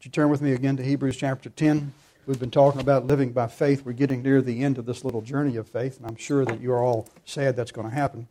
Would you turn with me again to Hebrews chapter 10? We've been talking about living by faith. We're getting near the end of this little journey of faith, and I'm sure that you're all sad that's going to happen.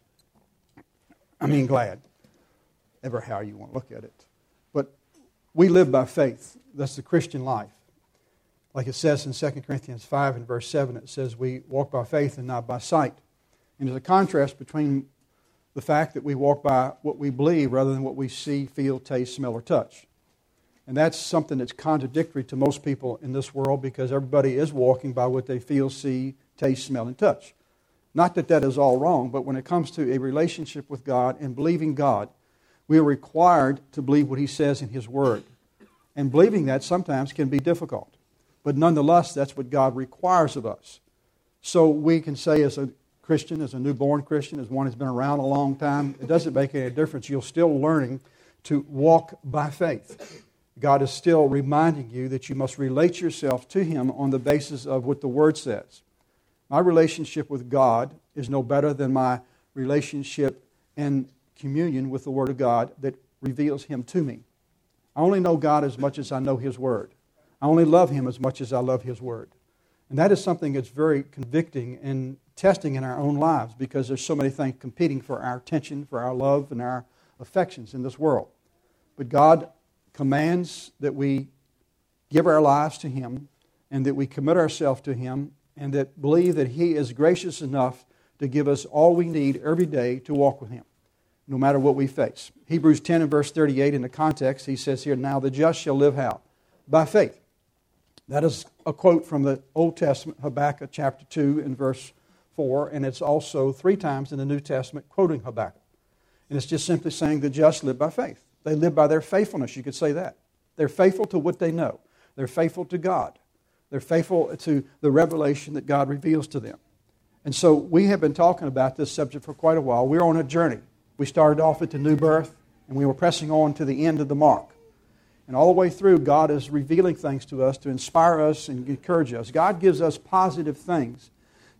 Glad. Ever how you want to look at it. But we live by faith. That's the Christian life. Like it says in 2 Corinthians 5 and verse 7, it says we walk by faith and not by sight. And there's a contrast between the fact that we walk by what we believe rather than what we see, feel, taste, smell, or touch. And that's something that's contradictory to most people in this world because everybody is walking by what they feel, see, taste, smell, and touch. Not that that is all wrong, but when it comes to a relationship with God and believing God, we are required to believe what He says in His Word. And believing that sometimes can be difficult. But nonetheless, that's what God requires of us. So we can say as a Christian, as a newborn Christian, as one who's been around a long time, it doesn't make any difference. You're still learning to walk by faith. God is still reminding you that you must relate yourself to Him on the basis of what the Word says. My relationship with God is no better than my relationship and communion with the Word of God that reveals Him to me. I only know God as much as I know His Word. I only love Him as much as I love His Word. And that is something that's very convicting and testing in our own lives because there's so many things competing for our attention, for our love, and our affections in this world. But God commands that we give our lives to Him and that we commit ourselves to Him and that believe that He is gracious enough to give us all we need every day to walk with Him, no matter what we face. Hebrews 10 and verse 38 in the context, he says here, "Now the just shall live how? By faith." That is a quote from the Old Testament, Habakkuk chapter 2 and verse 4, and it's also 3 times in the New Testament quoting Habakkuk. And it's just simply saying the just live by faith. They live by their faithfulness, you could say that. They're faithful to what they know. They're faithful to God. They're faithful to the revelation that God reveals to them. And so we have been talking about this subject for quite a while. We're on a journey. We started off at the new birth, and we were pressing on to the end of the mark. And all the way through, God is revealing things to us to inspire us and encourage us. God gives us positive things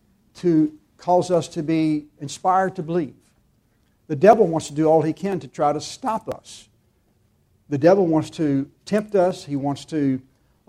to cause us to be inspired to believe. The devil wants to do all he can to try to stop us. The devil wants to tempt us. He wants to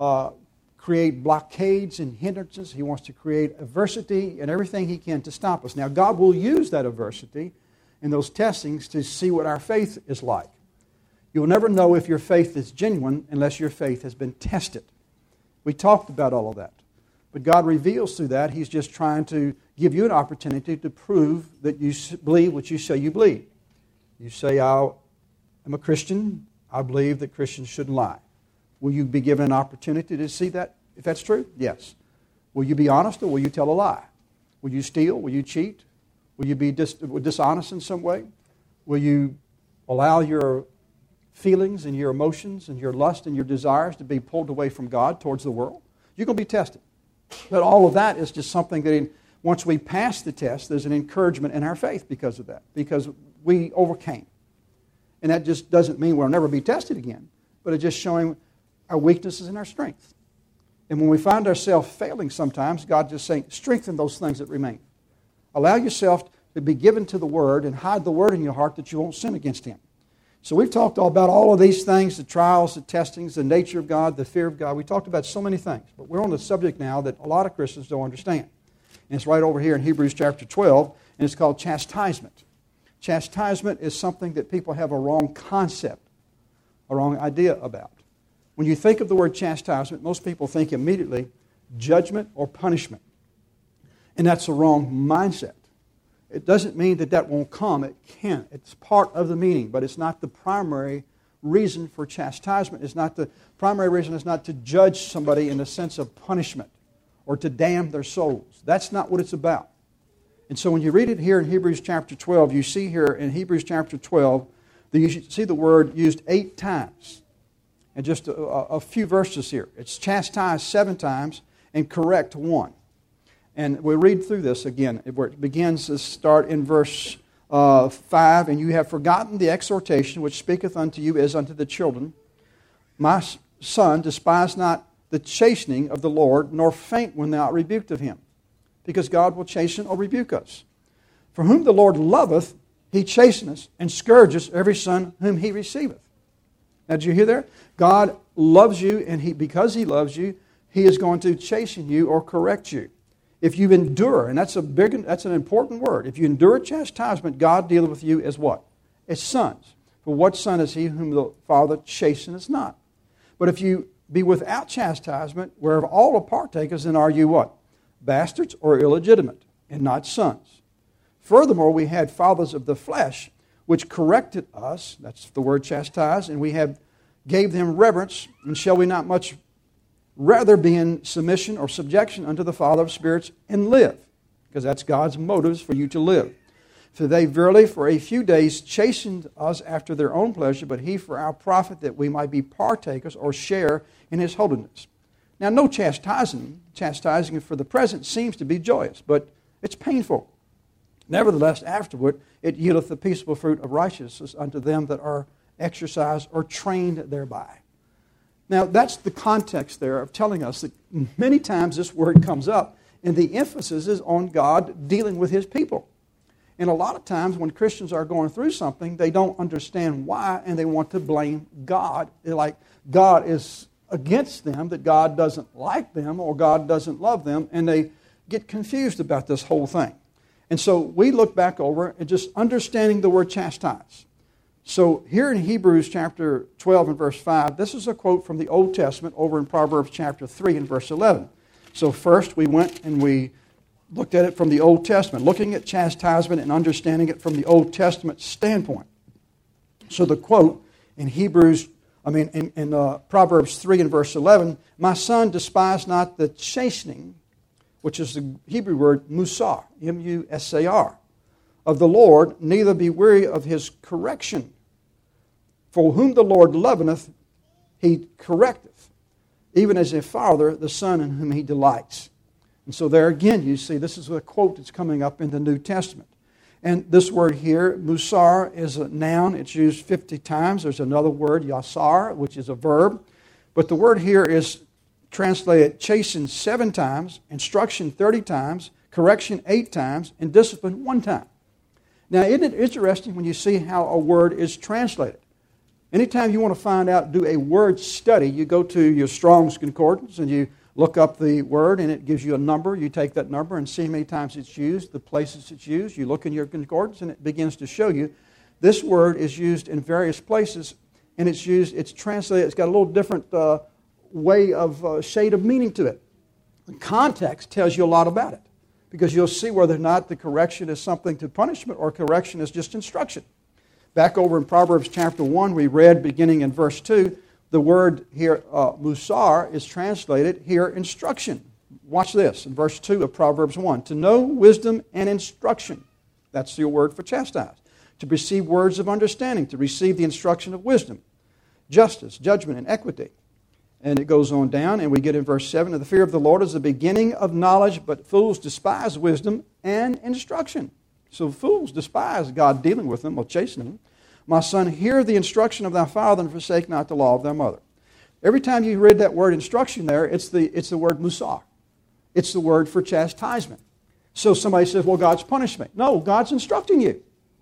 create blockades and hindrances. He wants to create adversity and everything he can to stop us. Now, God will use that adversity and those testings to see what our faith is like. You'll never know if your faith is genuine unless your faith has been tested. We talked about all of that. But God reveals through that, He's just trying to give you an opportunity to prove that you believe what you say you believe. You say, I am a Christian. I believe that Christians shouldn't lie. Will you be given an opportunity to see that, if that's true? Yes. Will you be honest or will you tell a lie? Will you steal? Will you cheat? Will you be dishonest in some way? Will you allow your feelings and your emotions and your lust and your desires to be pulled away from God towards the world? You're going to be tested. But all of that is just something that once we pass the test, there's an encouragement in our faith because of that, because we overcame. And that just doesn't mean we'll never be tested again, but it's just showing our weaknesses and our strengths. And when we find ourselves failing sometimes, God just saying, strengthen those things that remain. Allow yourself to be given to the Word and hide the Word in your heart that you won't sin against Him. So we've talked all about all of these things, the trials, the testings, the nature of God, the fear of God. We talked about so many things. But we're on the subject now that a lot of Christians don't understand. And it's right over here in Hebrews chapter 12, and it's called chastisement. Chastisement is something that people have a wrong concept, a wrong idea about. When you think of the word chastisement, most people think immediately judgment or punishment. And that's a wrong mindset. It doesn't mean that that won't come. It can. It's part of the meaning, but it's not the primary reason for chastisement. It's not the primary reason is not to judge somebody in the sense of punishment or to damn their souls. That's not what it's about. And so when you read it here in Hebrews chapter 12, you see here in Hebrews chapter 12, that you see the word used 8 times. And just a few verses here. It's chastised 7 times and correct 1. And we'll read through this again, where it begins to start in verse 5. And you have forgotten the exhortation which speaketh unto you as unto the children. My son, despise not the chastening of the Lord, nor faint when thou art rebuked of Him. Because God will chasten or rebuke us. For whom the Lord loveth, He chasteneth and scourgeth every son whom He receiveth. Now, did you hear there? God loves you, and because He loves you, He is going to chasten you or correct you. If you endure, and that's an important word. If you endure chastisement, God dealeth with you as what? As sons. For what son is he whom the Father chasteneth not? But if you be without chastisement, whereof all are partakers, then are you what? Bastards or illegitimate, and not sons. Furthermore, we had fathers of the flesh, which corrected us, that's the word chastise, and we gave them reverence, and shall we not much rather be in submission or subjection unto the Father of spirits and live? Because that's God's motives for you to live. For they verily for a few days chastened us after their own pleasure, but He for our profit, that we might be partakers or share in His holiness. Now, no chastising for the present seems to be joyous, but it's painful. Nevertheless, afterward, it yieldeth the peaceable fruit of righteousness unto them that are exercised or trained thereby. Now, that's the context there of telling us that many times this word comes up, and the emphasis is on God dealing with His people. And a lot of times when Christians are going through something, they don't understand why, and they want to blame God. They're like God is against them, that God doesn't like them, or God doesn't love them, and they get confused about this whole thing. And so we look back over and just understanding the word chastise. So here in Hebrews chapter 12 and verse 5, this is a quote from the Old Testament over in Proverbs chapter 3 and verse 11. So first we went and we looked at it from the Old Testament, looking at chastisement and understanding it from the Old Testament standpoint. So the quote in Proverbs 3 and verse 11, "My son, despise not the chastening," which is the Hebrew word musar, M-U-S-A-R, "of the Lord, neither be weary of His correction. For whom the Lord loveth, He correcteth, even as a father the son in whom He delights." And so there again, you see, this is a quote that's coming up in the New Testament. And this word here, musar, is a noun. It's used 50 times. There's another word, yasar, which is a verb. But the word here is translated chasten 7 times, instruction 30 times, correction 8 times, and discipline 1 time. Now, isn't it interesting when you see how a word is translated? Anytime you want to find out, do a word study, you go to your Strong's Concordance and you look up the word and it gives you a number. You take that number and see how many times it's used, the places it's used. You look in your concordance and it begins to show you this word is used in various places, and it's translated, it's got a little different way of shade of meaning to it. The context tells you a lot about it, because you'll see whether or not the correction is something to punishment or correction is just instruction. Back over in Proverbs chapter 1, we read beginning in verse 2, the word here, musar, is translated here instruction. Watch this, in verse 2 of Proverbs 1. "To know wisdom and instruction," that's your word for chastise. "To receive words of understanding," to receive the instruction of wisdom. "Justice, judgment, and equity." And it goes on down, and we get in verse 7, "The fear of the Lord is the beginning of knowledge, but fools despise wisdom and instruction." So fools despise God dealing with them or chastening them. "My son, hear the instruction of thy father, and forsake not the law of thy mother." Every time you read that word instruction there, it's the word musar. It's the word for chastisement. So somebody says, "Well, God's punishing me." No, God's instructing you.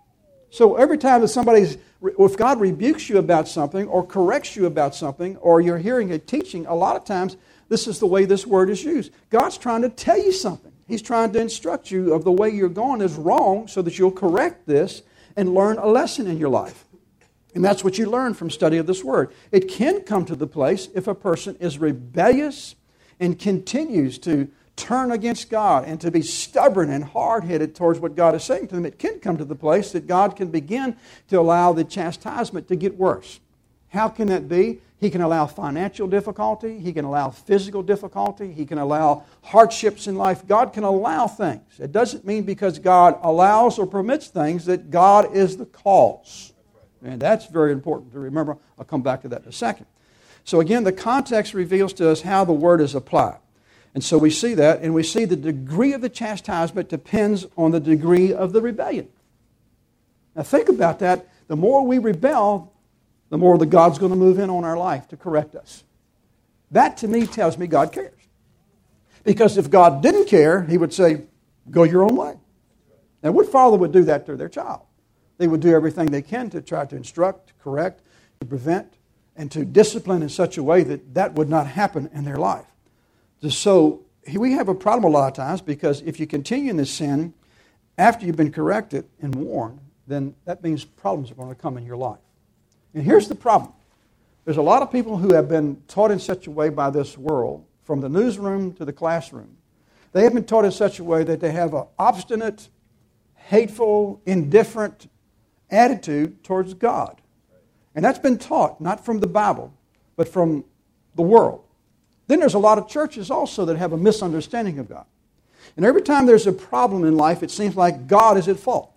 So every time that if God rebukes you about something or corrects you about something, or you're hearing a teaching, a lot of times this is the way this word is used. God's trying to tell you something. He's trying to instruct you of the way you're going is wrong, so that you'll correct this and learn a lesson in your life. And that's what you learn from study of this word. It can come to the place if a person is rebellious and continues to turn against God and to be stubborn and hard-headed towards what God is saying to them. It can come to the place that God can begin to allow the chastisement to get worse. How can that be? He can allow financial difficulty. He can allow physical difficulty. He can allow hardships in life. God can allow things. It doesn't mean because God allows or permits things that God is the cause. And that's very important to remember. I'll come back to that in a second. So again, the context reveals to us how the word is applied. And so we see that, and we see the degree of the chastisement depends on the degree of the rebellion. Now think about that. The more we rebel, the more that God's going to move in on our life to correct us. That to me tells me God cares. Because if God didn't care, He would say, "Go your own way." Now what father would do that to their child? They would do everything they can to try to instruct, to correct, to prevent, and to discipline in such a way that that would not happen in their life. So we have a problem a lot of times because if you continue in this sin after you've been corrected and warned, then that means problems are going to come in your life. And here's the problem. There's a lot of people who have been taught in such a way by this world, from the newsroom to the classroom. They have been taught in such a way that they have an obstinate, hateful, indifferent attitude towards God. And that's been taught, not from the Bible, but from the world. Then there's a lot of churches also that have a misunderstanding of God. And every time there's a problem in life, it seems like God is at fault.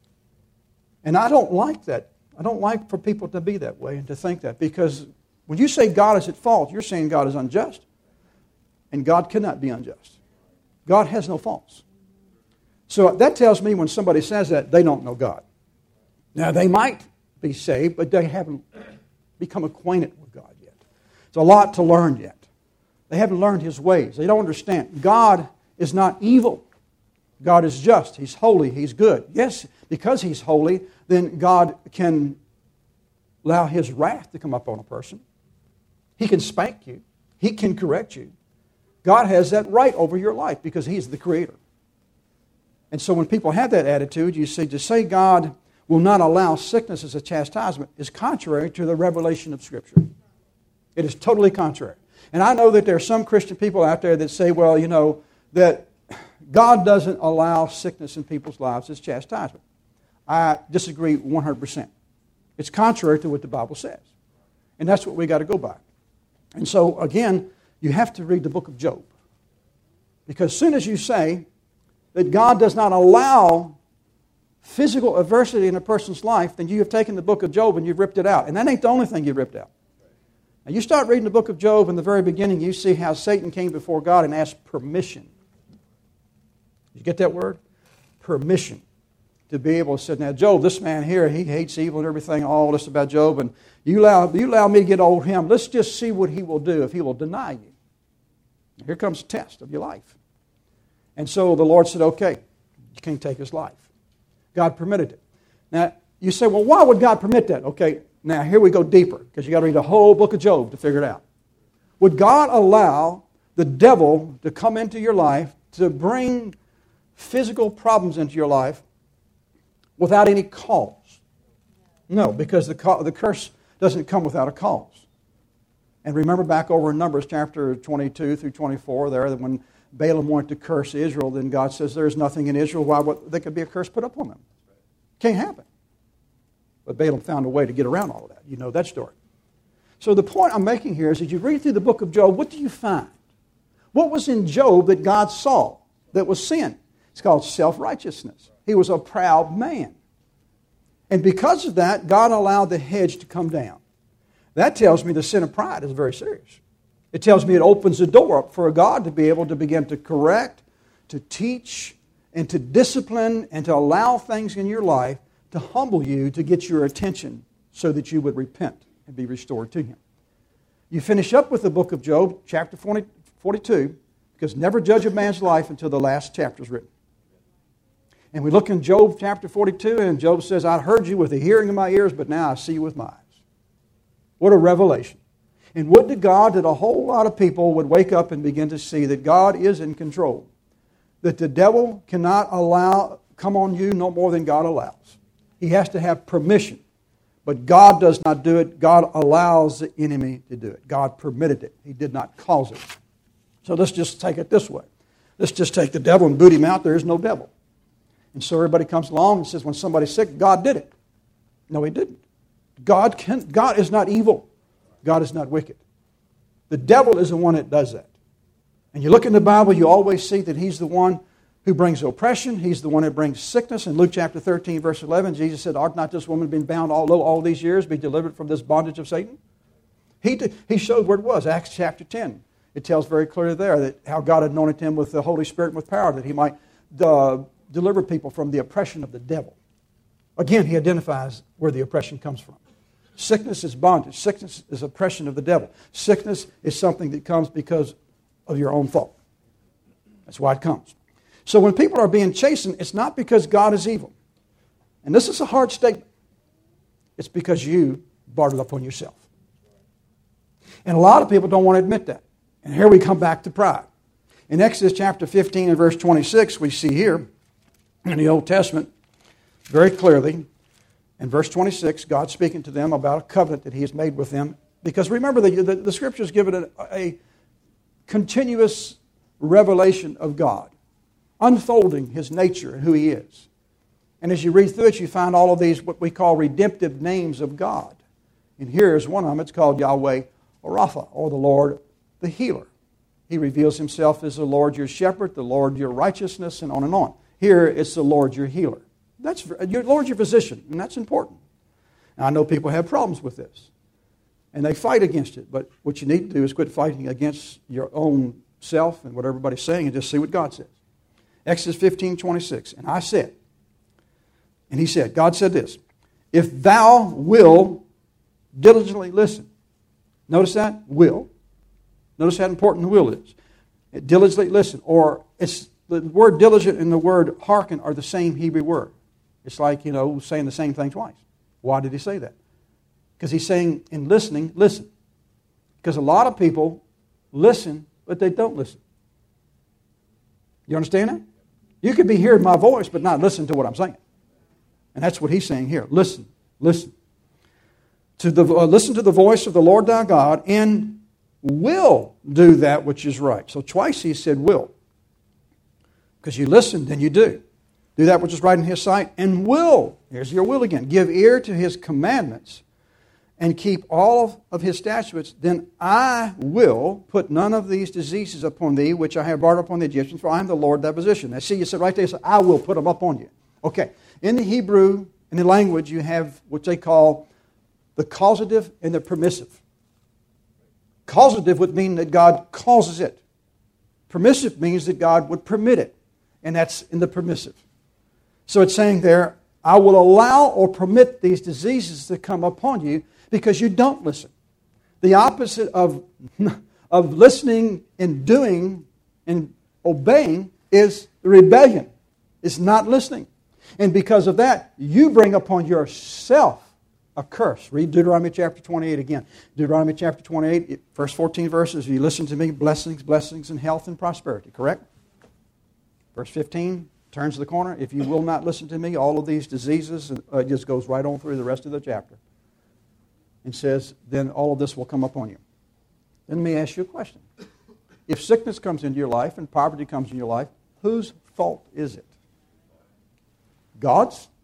And I don't like that. I don't like for people to be that way and to think that. Because when you say God is at fault, you're saying God is unjust. And God cannot be unjust. God has no faults. So that tells me when somebody says that, they don't know God. Now, they might be saved, but they haven't become acquainted with God yet. It's a lot to learn yet. They haven't learned His ways. They don't understand. God is not evil. God is just. He's holy. He's good. Yes, because He's holy, then God can allow His wrath to come up on a person. He can spank you. He can correct you. God has that right over your life because He's the Creator. And so when people have that attitude, you see, to say God will not allow sickness as a chastisement is contrary to the revelation of Scripture. It is totally contrary. And I know that there are some Christian people out there that say, well, you know, that God doesn't allow sickness in people's lives as chastisement. I disagree 100%. It's contrary to what the Bible says. And that's what we got to go by. And so, again, you have to read the book of Job. Because as soon as you say that God does not allow physical adversity in a person's life, then you have taken the book of Job and you've ripped it out. And that ain't the only thing you ripped out. Now, you start reading the book of Job, in the very beginning, you see how Satan came before God and asked permission. You get that word? Permission. To be able to say, now, Job, this man here, he hates evil and everything, all this about Job, and you allow me to get over him. Let's just see what he will do if he will deny you. Here comes the test of your life. And so the Lord said, okay, you can't take his life. God permitted it. Now, you say, well, why would God permit that? Okay, now here we go deeper, because you got to read the whole book of Job to figure it out. Would God allow the devil to come into your life to bring physical problems into your life without any cause? No, because the curse doesn't come without a cause. And remember back over in Numbers chapter 22 through 24 there, that when Balaam wanted to curse Israel, then God says there's nothing in Israel why there could be a curse put upon them. Can't happen. But Balaam found a way to get around all of that. You know that story. So the point I'm making here is that you read through the book of Job, what do you find? What was in Job that God saw that was sin? It's called self-righteousness. He was a proud man. And because of that, God allowed the hedge to come down. That tells me the sin of pride is very serious. It tells me it opens the door up for God to be able to begin to correct, to teach, and to discipline, and to allow things in your life to humble you, to get your attention so that you would repent and be restored to Him. You finish up with the book of Job, chapter 42, because never judge a man's life until the last chapter is written. And we look in Job chapter 42, and Job says, I heard you with the hearing of my ears, but now I see you with my eyes. What a revelation. And would to God that a whole lot of people would wake up and begin to see that God is in control. That the devil cannot come on you no more than God allows. He has to have permission. But God does not do it. God allows the enemy to do it. God permitted it. He did not cause it. So let's just take it this way. Let's just take the devil and boot him out. There is no devil. And so everybody comes along and says, when somebody's sick, God did it. No, He didn't. God is not evil. God is not wicked. The devil is the one that does that. And you look in the Bible, you always see that he's the one who brings oppression. He's the one that brings sickness. In Luke chapter 13, verse 11, Jesus said, ought not this woman been bound all these years, be delivered from this bondage of Satan? He showed where it was, Acts chapter 10. It tells very clearly there that how God anointed him with the Holy Spirit and with power, that he might deliver people from the oppression of the devil. Again, he identifies where the oppression comes from. Sickness is bondage. Sickness is oppression of the devil. Sickness is something that comes because of your own fault. That's why it comes. So when people are being chastened, it's not because God is evil. And this is a hard statement. It's because you brought it upon yourself. And a lot of people don't want to admit that. And here we come back to pride. In Exodus chapter 15 and verse 26, we see here in the Old Testament very clearly, in verse 26, God speaking to them about a covenant that He has made with them. Because remember, the Scriptures give it a continuous revelation of God, unfolding His nature and who He is. And as you read through it, you find all of these what we call redemptive names of God. And here is one of them. It's called Yahweh Rapha, or the Lord the healer. He reveals Himself as the Lord your shepherd, the Lord your righteousness, and on and on. Here it's the Lord your healer. That's your Lord your physician, and that's important. Now, I know people have problems with this, and they fight against it. But what you need to do is quit fighting against your own self and what everybody's saying, and just see what God says. Exodus 15:26. And I said, and He said, God said this, if thou will diligently listen. Notice that? Will. Notice how important the will is. Diligently listen. Or it's the word diligent and the word hearken are the same Hebrew word. It's like, saying the same thing twice. Why did He say that? Because He's saying in listening, listen. Because a lot of people listen, but they don't listen. You understand that? You could be hearing my voice, but not listen to what I'm saying. And that's what He's saying here. Listen. Listen. Listen to the voice of the Lord thy God, and will do that which is right. So twice He said will. Because you listen, then you do. Do that which is right in His sight, and will. Here's your will again. Give ear to His commandments, and keep all of His statutes. Then I will put none of these diseases upon thee, which I have brought upon the Egyptians, for I am the Lord thy physician. Now see, you said right there, you said, I will put them upon you. Okay. In the Hebrew, in the language, you have what they call the causative and the permissive. Causative would mean that God causes it. Permissive means that God would permit it. And that's in the permissive. So it's saying there, I will allow or permit these diseases to come upon you because you don't listen. The opposite of listening and doing and obeying is rebellion. It's not listening. And because of that, you bring upon yourself a curse. Read Deuteronomy chapter 28 again. Deuteronomy chapter 28, first 14 verses. If you listen to me, blessings, blessings, and health and prosperity. Correct? Verse 15 turns the corner. If you will not listen to me, all of these diseases, it just goes right on through the rest of the chapter. And says, then all of this will come upon you. Then let me ask you a question. If sickness comes into your life and poverty comes into your life, whose fault is it? God's?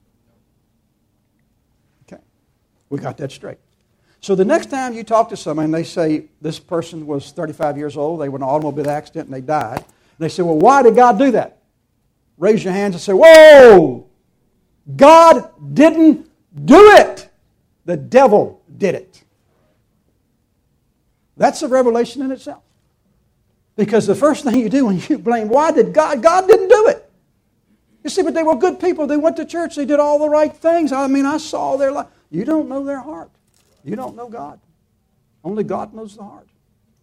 Okay. We got that straight. So the next time you talk to someone and they say this person was 35 years old, they were in an automobile accident and they died, and they say, well, why did God do that? Raise your hands and say, whoa! God didn't do it. The devil did it. That's a revelation in itself. Because the first thing you do when you blame, why did God didn't do it. You see, but they were good people. They went to church. They did all the right things. I saw their life. You don't know their heart. You don't know God. Only God knows the heart.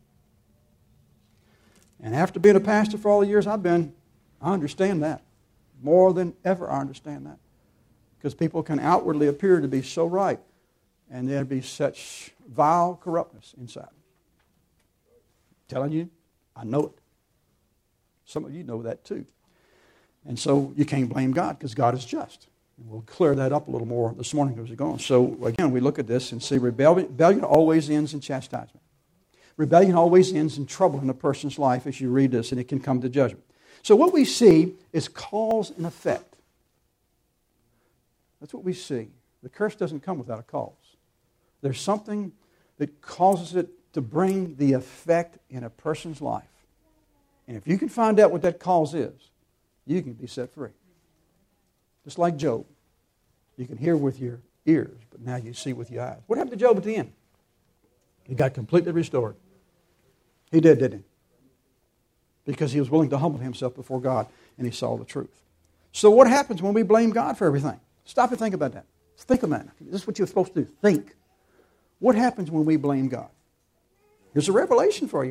And after being a pastor for all the years I've been, I understand that. More than ever, I understand that. Because people can outwardly appear to be so right, and there be such vile corruptness inside. I'm telling you, I know it. Some of you know that too. And so you can't blame God because God is just. And we'll clear that up a little more this morning as we go on. So again, we look at this and see rebellion always ends in chastisement. Rebellion always ends in trouble in a person's life as you read this, and it can come to judgment. So what we see is cause and effect. That's what we see. The curse doesn't come without a cause. There's something that causes it to bring the effect in a person's life. And if you can find out what that cause is, you can be set free. Just like Job. You can hear with your ears, but now you see with your eyes. What happened to Job at the end? He got completely restored. He did, didn't he? Because he was willing to humble himself before God, and he saw the truth. So what happens when we blame God for everything? Stop and think about that. Think about it. This is what you're supposed to do. Think. What happens when we blame God? Here's a revelation for you.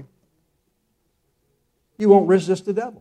You won't resist the devil.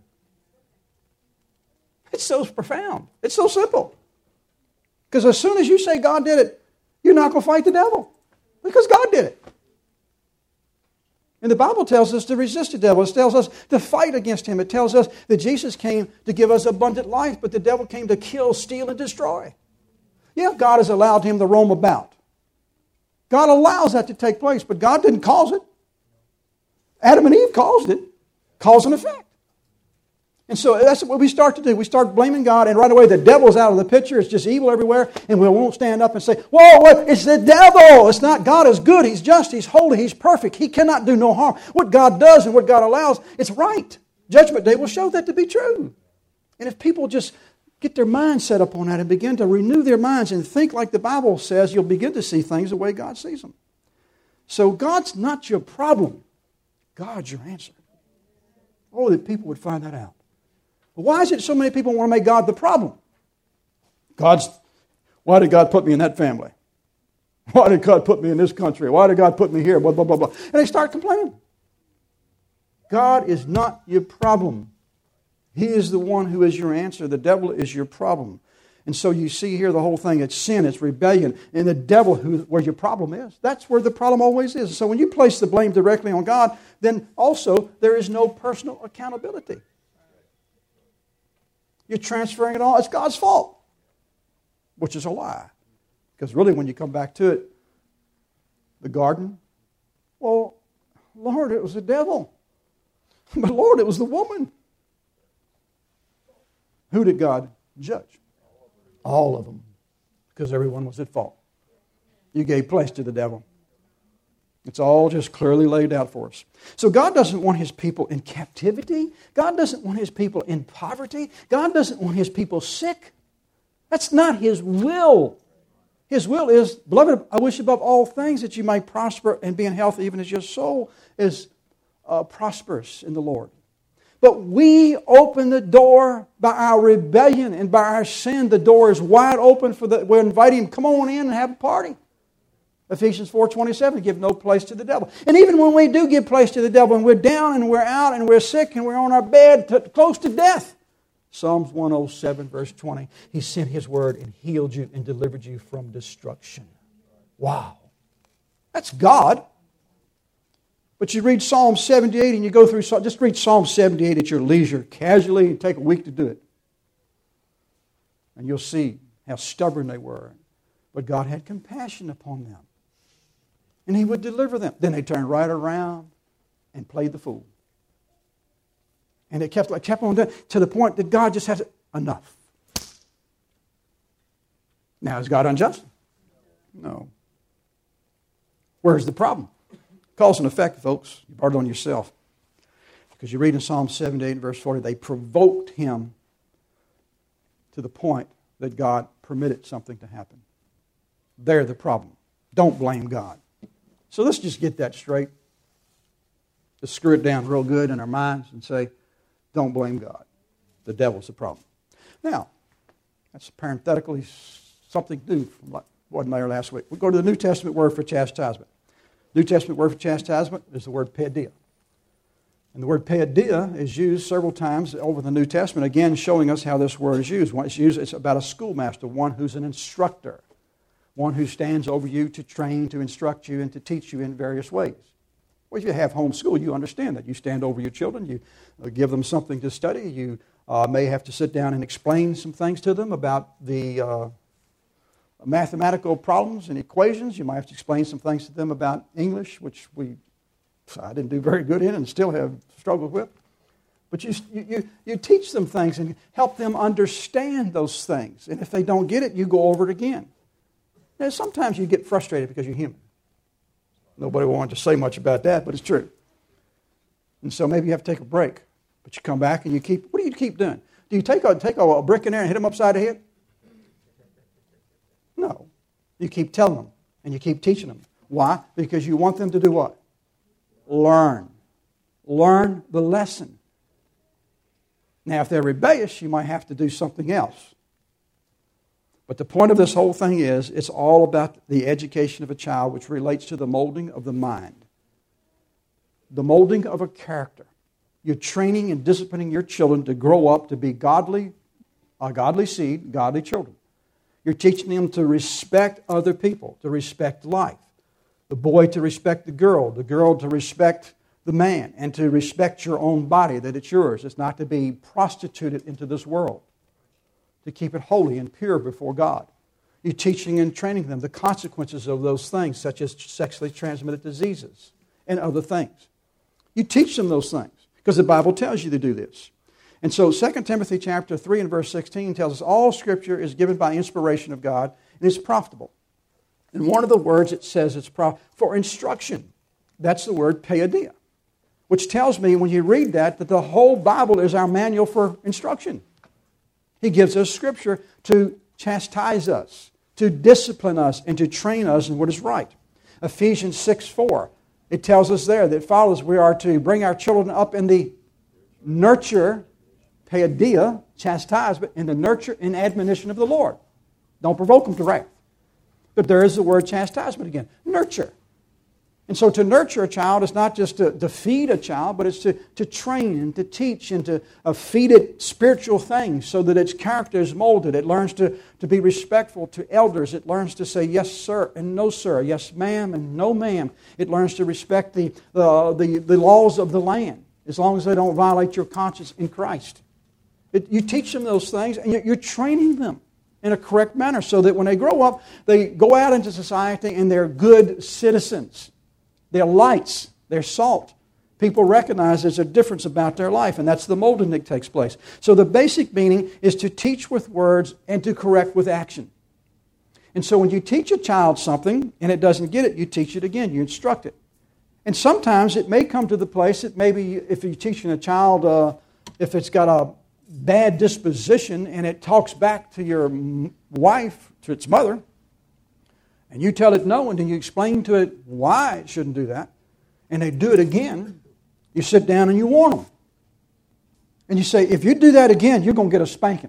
It's so profound. It's so simple. Because as soon as you say God did it, you're not going to fight the devil. Because God did it. And the Bible tells us to resist the devil. It tells us to fight against him. It tells us that Jesus came to give us abundant life, but the devil came to kill, steal, and destroy. Yeah, God has allowed him to roam about. God allows that to take place, but God didn't cause it. Adam and Eve caused it. Cause and effect. And so that's what we start to do. We start blaming God, and right away the devil's out of the picture. It's just evil everywhere, and we won't stand up and say, whoa, it's the devil. It's not. God is good. He's just. He's holy. He's perfect. He cannot do no harm. What God does and what God allows, it's right. Judgment Day will show that to be true. And if people just get their mind set up on that and begin to renew their minds and think like the Bible says, you'll begin to see things the way God sees them. So God's not your problem. God's your answer. Oh, that people would find that out. Why is it so many people want to make God the problem? Why did God put me in that family? Why did God put me in this country? Why did God put me here? Blah, blah, blah, blah. And they start complaining. God is not your problem. He is the one who is your answer. The devil is your problem. And so you see here the whole thing. It's sin, it's rebellion, and the devil where your problem is. That's where the problem always is. So when you place the blame directly on God, then also there is no personal accountability. You're transferring it all. It's God's fault, which is a lie. Because really when you come back to it, the garden, well, Lord, it was the devil. But Lord, it was the woman. Who did God judge? All of them. Because everyone was at fault. You gave place to the devil. It's all just clearly laid out for us. So God doesn't want His people in captivity. God doesn't want His people in poverty. God doesn't want His people sick. That's not His will. His will is, beloved, I wish above all things that you might prosper and be in health even as your soul is prosperous in the Lord. But we open the door by our rebellion and by our sin. The door is wide open we're inviting Him, come on in and have a party. Ephesians 4:27, give no place to the devil. And even when we do give place to the devil and we're down and we're out and we're sick and we're on our bed close to death, Psalms 107 verse 20, He sent His word and healed you and delivered you from destruction. Wow. That's God. But you read Psalm 78 and you go through, just read Psalm 78 at your leisure, casually, and take a week to do it. And you'll see how stubborn they were. But God had compassion upon them. And He would deliver them. Then they turned right around and played the fool. And it kept on doing to the point that God just has enough. Now, is God unjust? No. Where's the problem? Cause and effect, folks. You brought it on yourself. Because you read in Psalm 78, verse 40, they provoked Him to the point that God permitted something to happen. They're the problem. Don't blame God. So let's just get that straight. Let's screw it down real good in our minds and say, don't blame God. The devil's the problem. Now, that's parenthetically something new from what wasn't there last week. We'll go to the New Testament word for chastisement. New Testament word for chastisement is the word paideia. And the word paideia is used several times over the New Testament, again showing us how this word is used. When it's used, it's about a schoolmaster, one who's an instructor, one who stands over you to train, to instruct you, and to teach you in various ways. Well, if you have homeschool, you understand that. You stand over your children, you give them something to study, you may have to sit down and explain some things to them about the mathematical problems and equations. You might have to explain some things to them about English, which I didn't do very good in and still have struggled with. But you teach them things and help them understand those things. And if they don't get it, you go over it again. Now, sometimes you get frustrated because you're human. Nobody wanted to say much about that, but it's true. And so maybe you have to take a break. But you come back and what do you keep doing? Do you take a brick in there and hit them upside the head? No. You keep telling them and you keep teaching them. Why? Because you want them to do what? Learn. Learn the lesson. Now, if they're rebellious, you might have to do something else. But the point of this whole thing is, it's all about the education of a child, which relates to the molding of the mind. The molding of a character. You're training and disciplining your children to grow up to be godly, a godly seed, godly children. You're teaching them to respect other people, to respect life. The boy to respect the girl to respect the man and to respect your own body, that it's yours. It's not to be prostituted into this world, to keep it holy and pure before God. You're teaching and training them the consequences of those things, such as sexually transmitted diseases and other things. You teach them those things because the Bible tells you to do this. And so 2 Timothy chapter 3 and verse 16 tells us all Scripture is given by inspiration of God and is profitable. And one of the words it says it's for instruction. That's the word paideia, which tells me when you read that the whole Bible is our manual for instruction. He gives us Scripture to chastise us, to discipline us, and to train us in what is right. Ephesians 6:4, it tells us there that follows we are to bring our children up in the nurture, paideia, chastisement, in the nurture and admonition of the Lord. Don't provoke them to wrath. But there is the word chastisement again. Nurture. And so to nurture a child is not just to feed a child, but it's to train and to teach and to feed it spiritual things so that its character is molded. It learns to be respectful to elders. It learns to say yes, sir, and no, sir. Yes, ma'am, and no, ma'am. It learns to respect the laws of the land as long as they don't violate your conscience in Christ. You teach them those things, and you're training them in a correct manner so that when they grow up, they go out into society and they're good citizens. They're lights. They're salt. People recognize there's a difference about their life, and that's the molding that takes place. So the basic meaning is to teach with words and to correct with action. And so when you teach a child something and it doesn't get it, you teach it again. You instruct it. And sometimes it may come to the place that maybe if you're teaching a child, if it's got a bad disposition and it talks back to your wife, to its mother, and you tell it no, and then you explain to it why it shouldn't do that, and they do it again, you sit down and you warn them. And you say, if you do that again, you're going to get a spanking.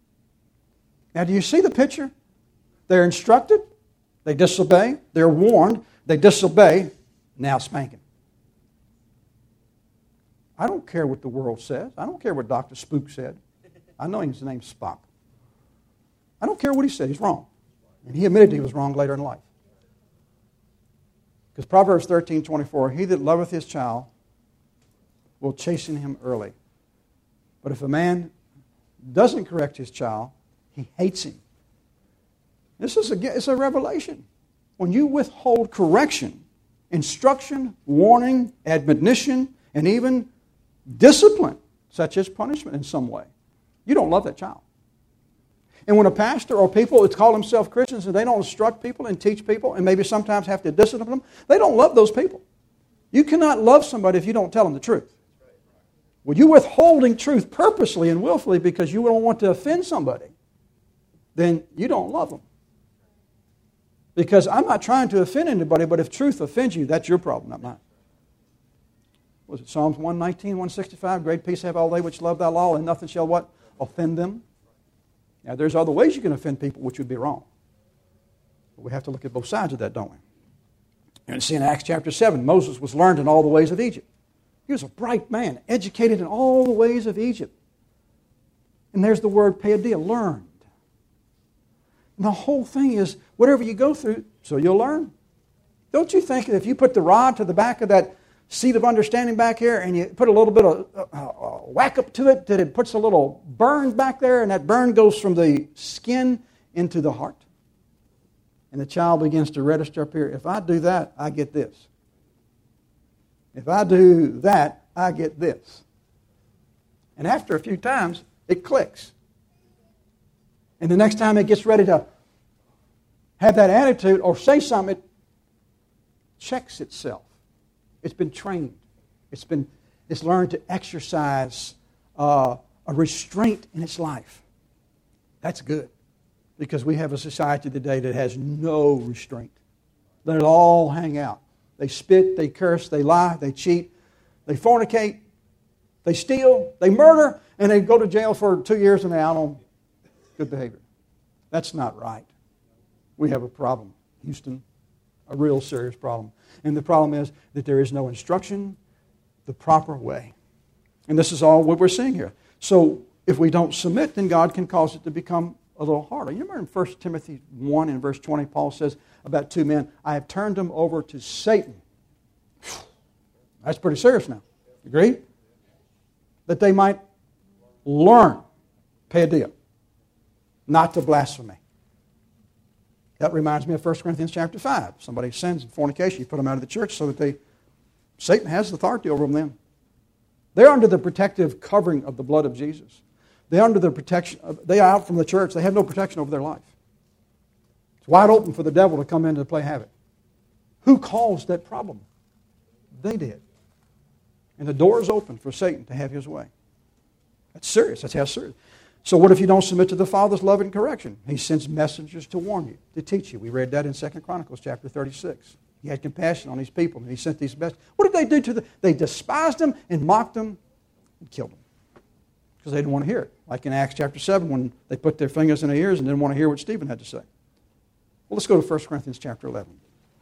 Now, do you see the picture? They're instructed, they disobey, they're warned, they disobey, now spanking. I don't care what the world says. I don't care what Dr. Spook said. I know his name's Spock. I don't care what he said. He's wrong. And he admitted he was wrong later in life. Because Proverbs 13:24, he that loveth his child will chasten him early. But if a man doesn't correct his child, he hates him. It's a revelation. When you withhold correction, instruction, warning, admonition, and even discipline, such as punishment in some way, you don't love that child. And when a pastor or people that call themselves Christians and they don't instruct people and teach people and maybe sometimes have to discipline them, they don't love those people. You cannot love somebody if you don't tell them the truth. Well, you're withholding truth purposely and willfully because you don't want to offend somebody, then you don't love them. Because I'm not trying to offend anybody, but if truth offends you, that's your problem, not mine. Was it Psalms 119, 165? Great peace have all they which love thy law, and nothing shall what? Offend them. Now, there's other ways you can offend people which would be wrong. But we have to look at both sides of that, don't we? And see in Acts chapter 7, Moses was learned in all the ways of Egypt. He was a bright man, educated in all the ways of Egypt. And there's the word paideia, learned. And the whole thing is, whatever you go through, so you'll learn. Don't you think that if you put the rod to the back of that seat of understanding back here and you put a little bit of whack up to it, that it puts a little burn back there, and that burn goes from the skin into the heart? And the child begins to register up here. If I do that, I get this. If I do that, I get this. And after a few times, it clicks. And the next time it gets ready to have that attitude or say something, it checks itself. It's been trained. It's learned to exercise a restraint in its life. That's good. Because we have a society today that has no restraint. Let it all hang out. They spit, they curse, they lie, they cheat, they fornicate, they steal, they murder, and they go to jail for 2 years and they're out on good behavior. That's not right. We have a problem, Houston, a real serious problem. And the problem is that there is no instruction the proper way. And this is all what we're seeing here. So if we don't submit, then God can cause it to become a little harder. You remember in 1 Timothy 1 and verse 20, Paul says about two men, I have turned them over to Satan. That's pretty serious now. Agree? That they might learn, paideia, not to blaspheme. That reminds me of 1 Corinthians chapter 5. Somebody sins in fornication, you put them out of the church so that Satan has authority over them then. They're under the protective covering of the blood of Jesus. They're under the protection. They are out from the church. They have no protection over their life. It's wide open for the devil to come in and play havoc. Who caused that problem? They did. And the door is open for Satan to have his way. That's serious. That's how serious. So what if you don't submit to the Father's love and correction? He sends messengers to warn you, to teach you. We read that in 2 Chronicles chapter 36. He had compassion on these people, and he sent these messengers. What did they do to them? They despised them and mocked them and killed them because they didn't want to hear it. Like in Acts chapter 7 when they put their fingers in their ears and didn't want to hear what Stephen had to say. Well, let's go to 1 Corinthians chapter 11.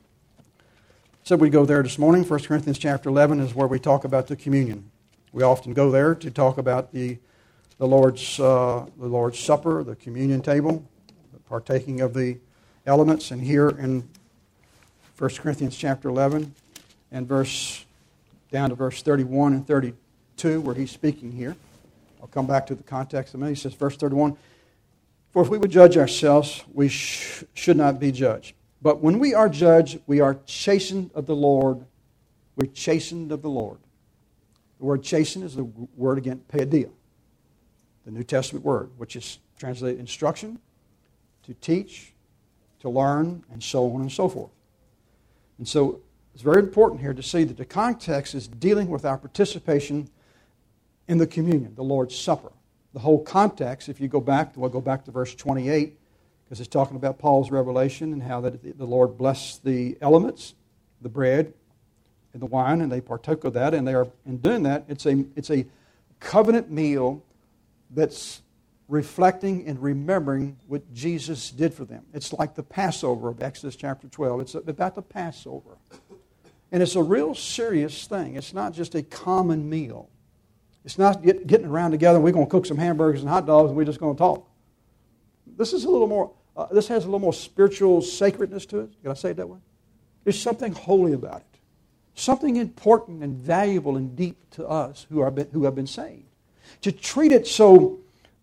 So we go there this morning. 1 Corinthians chapter 11 is where we talk about the communion. We often go there to talk about the Lord's Supper, the communion table, the partaking of the elements. And here in 1 Corinthians chapter 11 and down to verse 31 and 32 where he's speaking here. I'll come back to the context in a minute. He says, verse 31, "For if we would judge ourselves, we should not be judged. But when we are judged, we are chastened of the Lord." We're chastened of the Lord. The word chasten is the word again, paideia, the New Testament word, which is translated instruction, to teach, to learn, and so on and so forth. And so it's very important here to see that the context is dealing with our participation in the communion, the Lord's Supper. The whole context, if you go back, we'll go back to verse 28, because it's talking about Paul's revelation and how that the Lord blessed the elements, the bread and the wine, and they partook of that. And they are, in doing that, it's a covenant meal that's reflecting and remembering what Jesus did for them. It's like the Passover of Exodus chapter 12. It's about the Passover. And it's a real serious thing. It's not just a common meal. It's not getting around together and we're going to cook some hamburgers and hot dogs and we're just going to talk. This is a little more. This has a little more spiritual sacredness to it. Can I say it that way? There's something holy about it. Something important and valuable and deep to us who have been saved. To treat it so,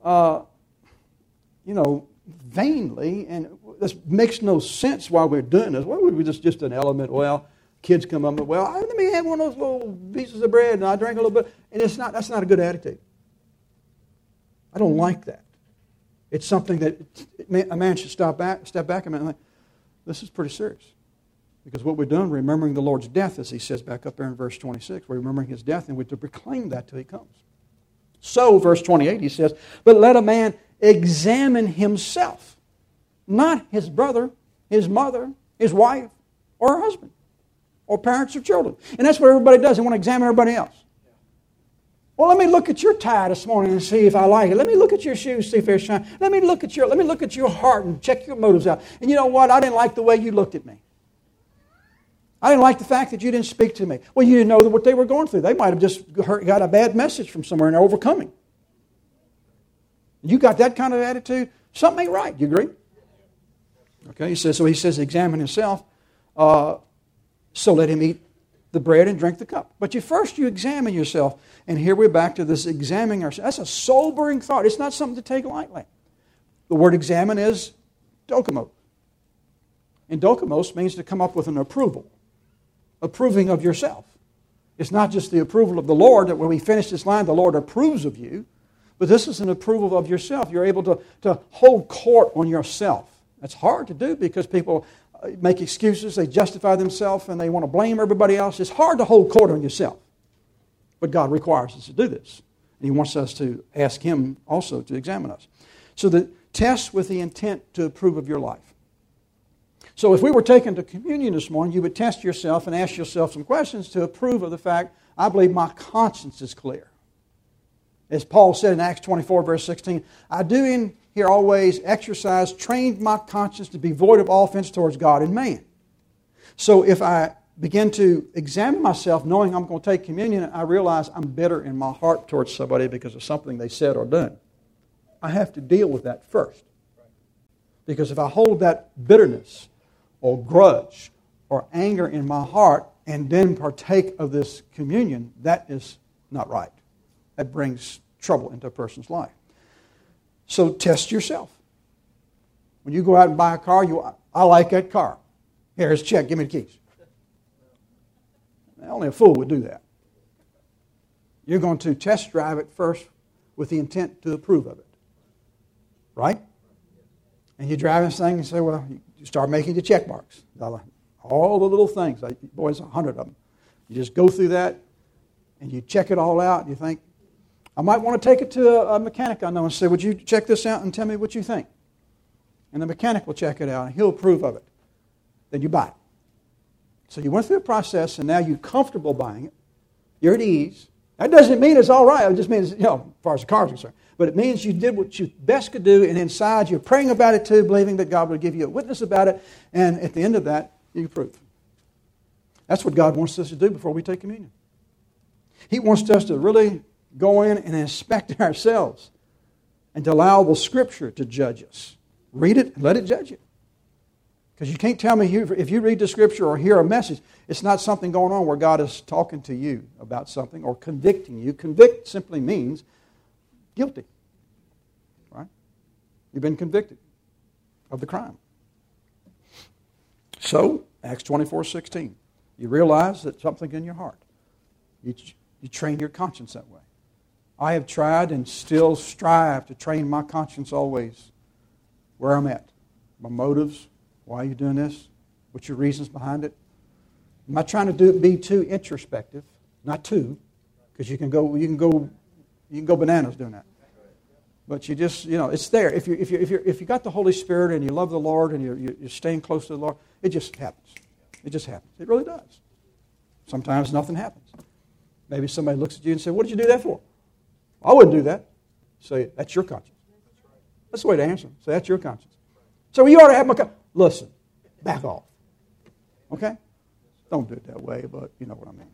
vainly, and this makes no sense why we're doing this. Why would we just an element? Well, kids come up and, well, let me have one of those little pieces of bread and I drink a little bit. And that's not a good attitude. I don't like that. It's something that a man should step back a minute and think, this is pretty serious. Because what we're doing, remembering the Lord's death, as he says back up there in verse 26, we're remembering his death and we're to proclaim that till he comes. So, verse 28, he says, "But let a man examine himself, not his brother, his mother, his wife, or her husband, or parents or children." And that's what everybody does. They want to examine everybody else. Well, let me look at your tie this morning and see if I like it. Let me look at your shoes, see if they're shiny. Let me look at your heart and check your motives out. And you know what? I didn't like the way you looked at me. I didn't like the fact that you didn't speak to me. Well, you didn't know what they were going through. They might have just got a bad message from somewhere and they're overcoming. You got that kind of attitude, something ain't right. Do you agree? Okay, he says, examine himself. So let him eat the bread and drink the cup. But first you examine yourself. And here we're back to this examining ourselves. That's a sobering thought. It's not something to take lightly. The word examine is dokimos. And dokimos means to come up with an approval. Approving of yourself. It's not just the approval of the Lord, that when we finish this line, the Lord approves of you. But this is an approval of yourself. You're able to hold court on yourself. That's hard to do because people make excuses, they justify themselves, and they want to blame everybody else. It's hard to hold court on yourself. But God requires us to do this. And He wants us to ask Him also to examine us. So the test with the intent to approve of your life. So if we were taken to communion this morning, you would test yourself and ask yourself some questions to approve of the fact, I believe my conscience is clear. As Paul said in Acts 24, verse 16, I do in here always exercise, trained my conscience to be void of all offense towards God and man. So if I begin to examine myself, knowing I'm going to take communion, I realize I'm bitter in my heart towards somebody because of something they said or done. I have to deal with that first. Because if I hold that bitterness or grudge or anger in my heart, and then partake of this communion, that is not right. That brings trouble into a person's life. So test yourself. When you go out and buy a car, I like that car. Here's a check, give me the keys. Only a fool would do that. You're going to test drive it first with the intent to approve of it. Right? And you drive this thing and say, well, you start making the check marks. All the little things. Boys, 100 of them. You just go through that and you check it all out. And you think, I might want to take it to a mechanic I know and say, would you check this out and tell me what you think? And the mechanic will check it out and he'll approve of it. Then you buy it. So you went through the process and now you're comfortable buying it. You're at ease. That doesn't mean it's all right. It just means, as far as the car is concerned. But it means you did what you best could do, and inside you're praying about it too, believing that God will give you a witness about it, and at the end of that, you approve. That's what God wants us to do before we take communion. He wants us to really go in and inspect ourselves and to allow the Scripture to judge us. Read it and let it judge you. Because you can't tell me, if you read the Scripture or hear a message, it's not something going on where God is talking to you about something or convicting you. Convict simply means guilty. Right? You've been convicted of the crime. So, Acts 24:16. You realize that something in your heart. You train your conscience that way. I have tried and still strive to train my conscience always where I'm at. My motives. Why are you doing this? What's your reasons behind it? I'm not trying to be too introspective. Not too. Because you can go bananas doing that. But you just, it's there. If you got the Holy Spirit and you love the Lord and you're staying close to the Lord, it just happens. It just happens. It really does. Sometimes nothing happens. Maybe somebody looks at you and says, what did you do that for? I wouldn't do that. Say, that's your conscience. That's the way to answer. Say, that's your conscience. So you ought to have my conscience. Listen, back off. Okay? Don't do it that way, but you know what I mean.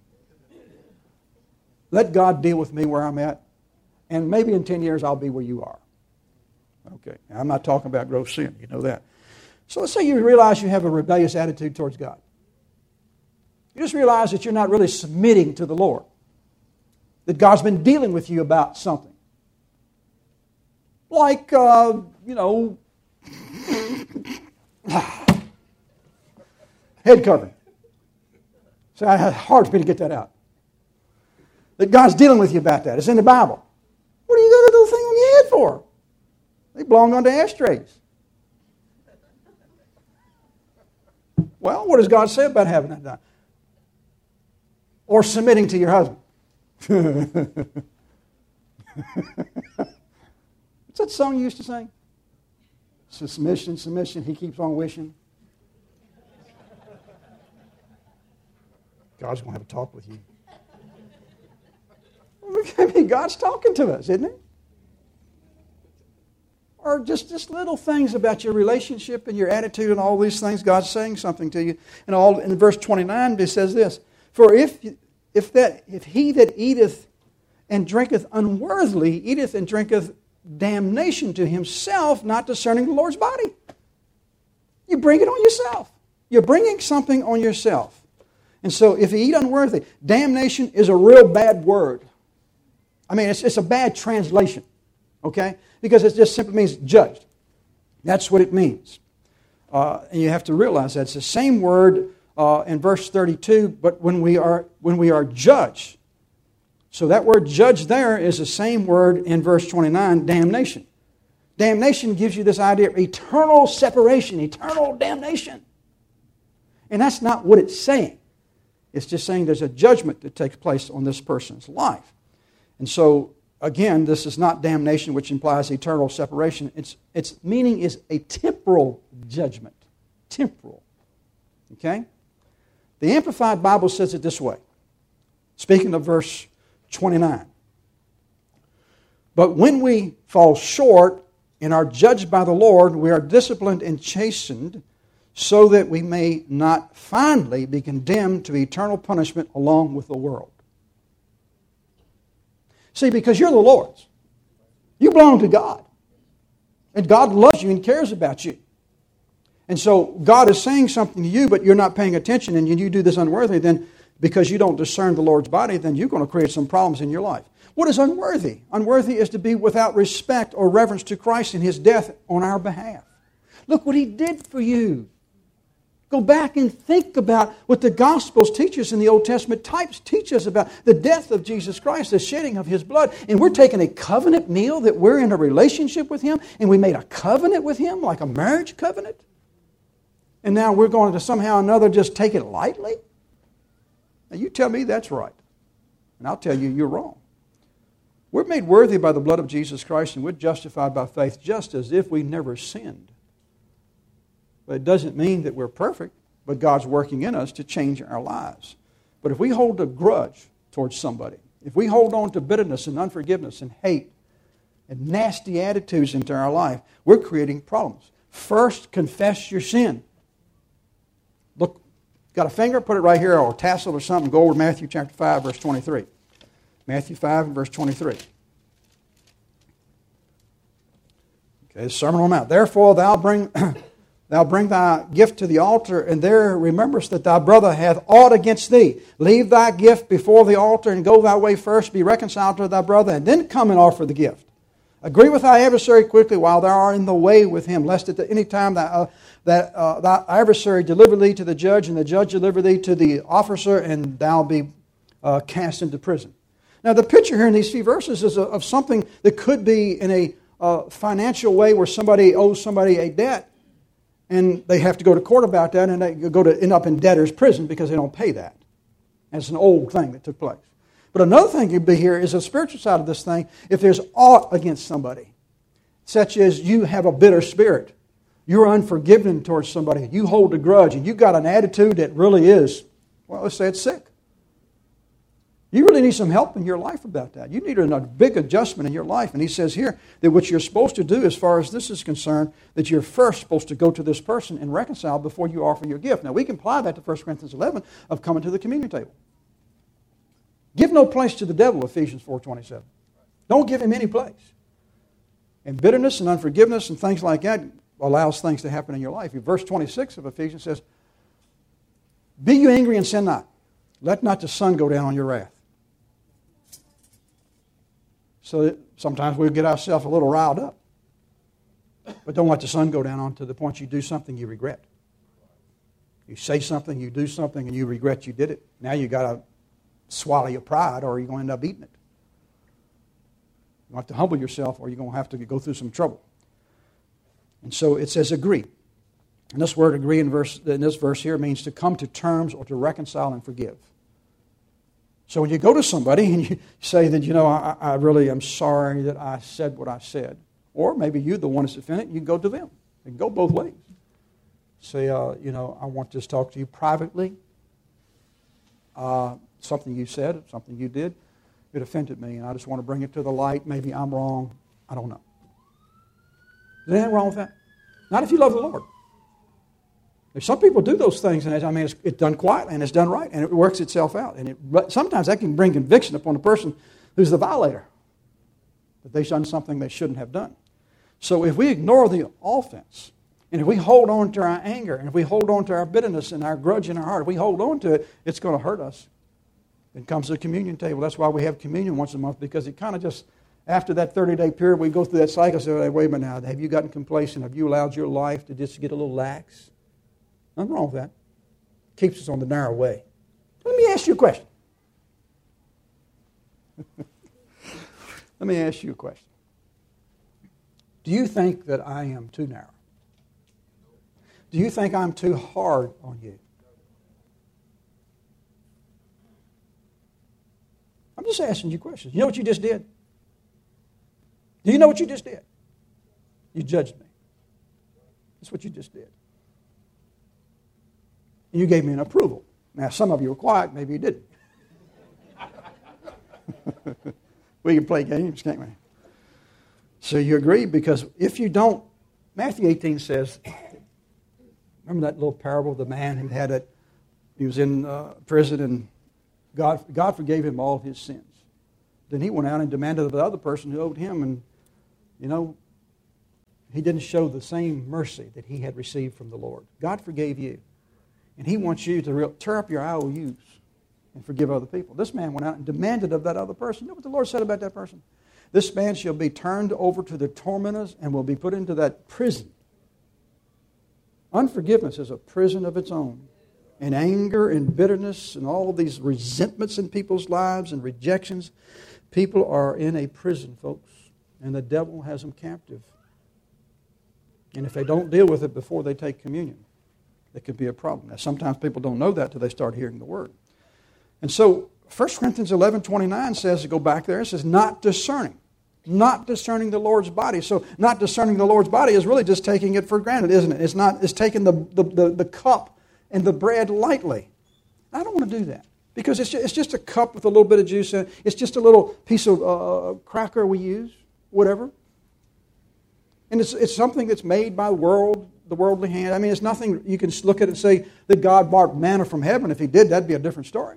Let God deal with me where I'm at, and maybe in 10 years I'll be where you are. Okay? Now, I'm not talking about gross sin. You know that. So let's say you realize you have a rebellious attitude towards God. You just realize that you're not really submitting to the Lord. That God's been dealing with you about something. Like, head covering. So it's hard for me to get that out. That God's dealing with you about that. It's in the Bible. What are you got a little thing on your head for? They belong onto ashtrays. Well, what does God say about having that done? Or submitting to your husband. What's that song you used to sing? Submission, submission, he keeps on wishing. God's going to have a talk with you. I mean, God's talking to us, isn't he? Or just little things about your relationship and your attitude and all these things. God's saying something to you. And in verse 29, it says this: For if he that eateth and drinketh unworthily eateth and drinketh damnation to himself, not discerning the Lord's body. You bring it on yourself. You're bringing something on yourself. And so if you eat unworthy, damnation is a real bad word. I mean, it's a bad translation. Okay? Because it just simply means judged. That's what it means. And you have to realize that it's the same word in verse 32, but when we are judged. So that word judge there is the same word in verse 29, damnation. Damnation gives you this idea of eternal separation, eternal damnation. And that's not what it's saying. It's just saying there's a judgment that takes place on this person's life. And so, again, this is not damnation, which implies eternal separation. Its meaning is a temporal judgment. Temporal. Okay? The Amplified Bible says it this way. Speaking of verse 29. But when we fall short and are judged by the Lord, we are disciplined and chastened so that we may not finally be condemned to eternal punishment along with the world. See, because you're the Lord's. You belong to God. And God loves you and cares about you. And so God is saying something to you, but you're not paying attention and you do this unworthily, then because you don't discern the Lord's body, then you're going to create some problems in your life. What is unworthy? Unworthy is to be without respect or reverence to Christ and His death on our behalf. Look what He did for you. Go back and think about what the Gospels teach us in the Old Testament. Types teach us about the death of Jesus Christ, the shedding of His blood. And we're taking a covenant meal that we're in a relationship with Him, and we made a covenant with Him, like a marriage covenant. And now we're going to somehow or another just take it lightly? Now you tell me that's right. And I'll tell you you're wrong. We're made worthy by the blood of Jesus Christ, and we're justified by faith just as if we never sinned. But it doesn't mean that we're perfect, but God's working in us to change our lives. But if we hold a grudge towards somebody, if we hold on to bitterness and unforgiveness and hate and nasty attitudes into our life, we're creating problems. First, confess your sin. Look, got a finger? Put it right here, or a tassel or something. Go over to Matthew chapter 5, verse 23. Matthew 5 and verse 23. Okay, the Sermon on the Mount. Therefore thou bring thy gift to the altar, and there rememberest that thy brother hath aught against thee. Leave thy gift before the altar, and go thy way first, be reconciled to thy brother, and then come and offer the gift. Agree with thy adversary quickly while thou art in the way with him, lest at any time thy adversary deliver thee to the judge, and the judge deliver thee to the officer, and thou be cast into prison. Now the picture here in these few verses is of something that could be in a financial way where somebody owes somebody a debt, and they have to go to court about that, and they go to end up in debtor's prison because they don't pay that. That's an old thing that took place. But another thing could be here is the spiritual side of this thing. If there's aught against somebody, such as you have a bitter spirit, you're unforgiving towards somebody, you hold a grudge, and you've got an attitude that really is, well, let's say it's sick. You really need some help in your life about that. You need a big adjustment in your life. And he says here that what you're supposed to do as far as this is concerned, that you're first supposed to go to this person and reconcile before you offer your gift. Now we can apply that to 1 Corinthians 11 of coming to the communion table. Give no place to the devil, Ephesians 4:27. Don't give him any place. And bitterness and unforgiveness and things like that allows things to happen in your life. Verse 26 of Ephesians says, be you angry and sin not. Let not the sun go down on your wrath. So that sometimes we'll get ourselves a little riled up. But don't let the sun go down on to the point you do something you regret. You say something, you do something, and you regret you did it. Now you got to swallow your pride, or you're going to end up eating it. You have to humble yourself, or you're going to have to go through some trouble. And so it says agree. And this word agree in this verse here means to come to terms or to reconcile and forgive. So when you go to somebody and you say that, I really am sorry that I said what I said, or maybe you're the one that's offended, you can go to them. It can go both ways. Say, I want to just talk to you privately. Something you said, something you did, it offended me, and I just want to bring it to the light. Maybe I'm wrong. I don't know. Is anything wrong with that? Not if you love the Lord. Some people do those things, and it's done quietly, and it's done right, and it works itself out. And sometimes that can bring conviction upon the person who's the violator, that they've done something they shouldn't have done. So if we ignore the offense, and if we hold on to our anger, and if we hold on to our bitterness and our grudge in our heart, if we hold on to it, it's going to hurt us. It comes to the communion table. That's why we have communion once a month, because it kind of just, after that 30-day period, we go through that cycle and say, wait a minute now, have you gotten complacent? Have you allowed your life to just get a little lax? Nothing wrong with that. Keeps us on the narrow way. Let me ask you a question. Let me ask you a question. Do you think that I am too narrow? Do you think I'm too hard on you? I'm just asking you questions. You know what you just did? Do you know what you just did? You judged me. That's what you just did. You gave me an approval. Now, some of you were quiet. Maybe you didn't. We can play games, can't we? So you agree? Because if you don't, Matthew 18 says, remember that little parable of the man who had it? He was in prison, and God forgave him all of his sins. Then he went out and demanded of the other person who owed him, and, he didn't show the same mercy that he had received from the Lord. God forgave you. And he wants you to tear up your IOUs and forgive other people. This man went out and demanded of that other person. You know what the Lord said about that person? This man shall be turned over to the tormentors and will be put into that prison. Unforgiveness is a prison of its own. And anger and bitterness and all of these resentments in people's lives and rejections, people are in a prison, folks. And the devil has them captive. And if they don't deal with it before they take communion, it could be a problem. Now, sometimes people don't know that until they start hearing the Word. And so 1 Corinthians 11:29 says, to go back there, it says, not discerning the Lord's body. So not discerning the Lord's body is really just taking it for granted, isn't it? It's taking the cup and the bread lightly. I don't want to do that because it's just a cup with a little bit of juice in it. It's just a little piece of cracker we use, whatever. And it's something that's made by the worldly hand. I mean, it's nothing you can look at it and say that God brought manna from heaven. If He did, that'd be a different story.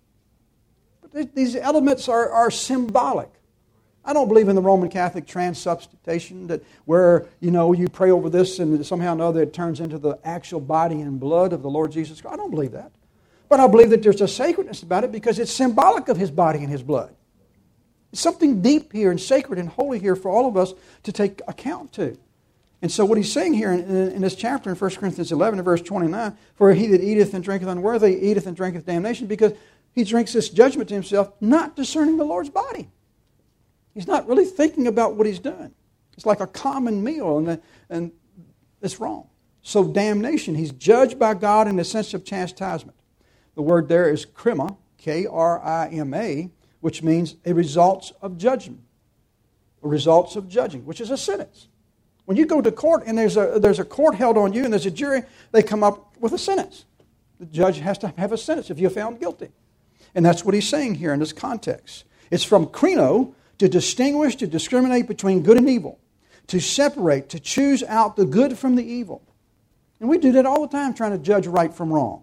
But these elements are symbolic. I don't believe in the Roman Catholic transubstantiation that where, you pray over this and somehow or another it turns into the actual body and blood of the Lord Jesus Christ. I don't believe that. But I believe that there's a sacredness about it because it's symbolic of His body and His blood. It's something deep here and sacred and holy here for all of us to take account to. And so what he's saying here in this chapter in 1 Corinthians 11 and verse 29, for he that eateth and drinketh unworthily eateth and drinketh damnation, because he drinks this judgment to himself, not discerning the Lord's body. He's not really thinking about what he's done. It's like a common meal, and it's wrong. So damnation, he's judged by God in the sense of chastisement. The word there is krima, K-R-I-M-A, which means a results of judgment, results of judging, which is a sentence. When you go to court and there's a court held on you and there's a jury, they come up with a sentence. The judge has to have a sentence if you're found guilty. And that's what he's saying here in this context. It's from krino, to distinguish, to discriminate between good and evil, to separate, to choose out the good from the evil. And we do that all the time, trying to judge right from wrong.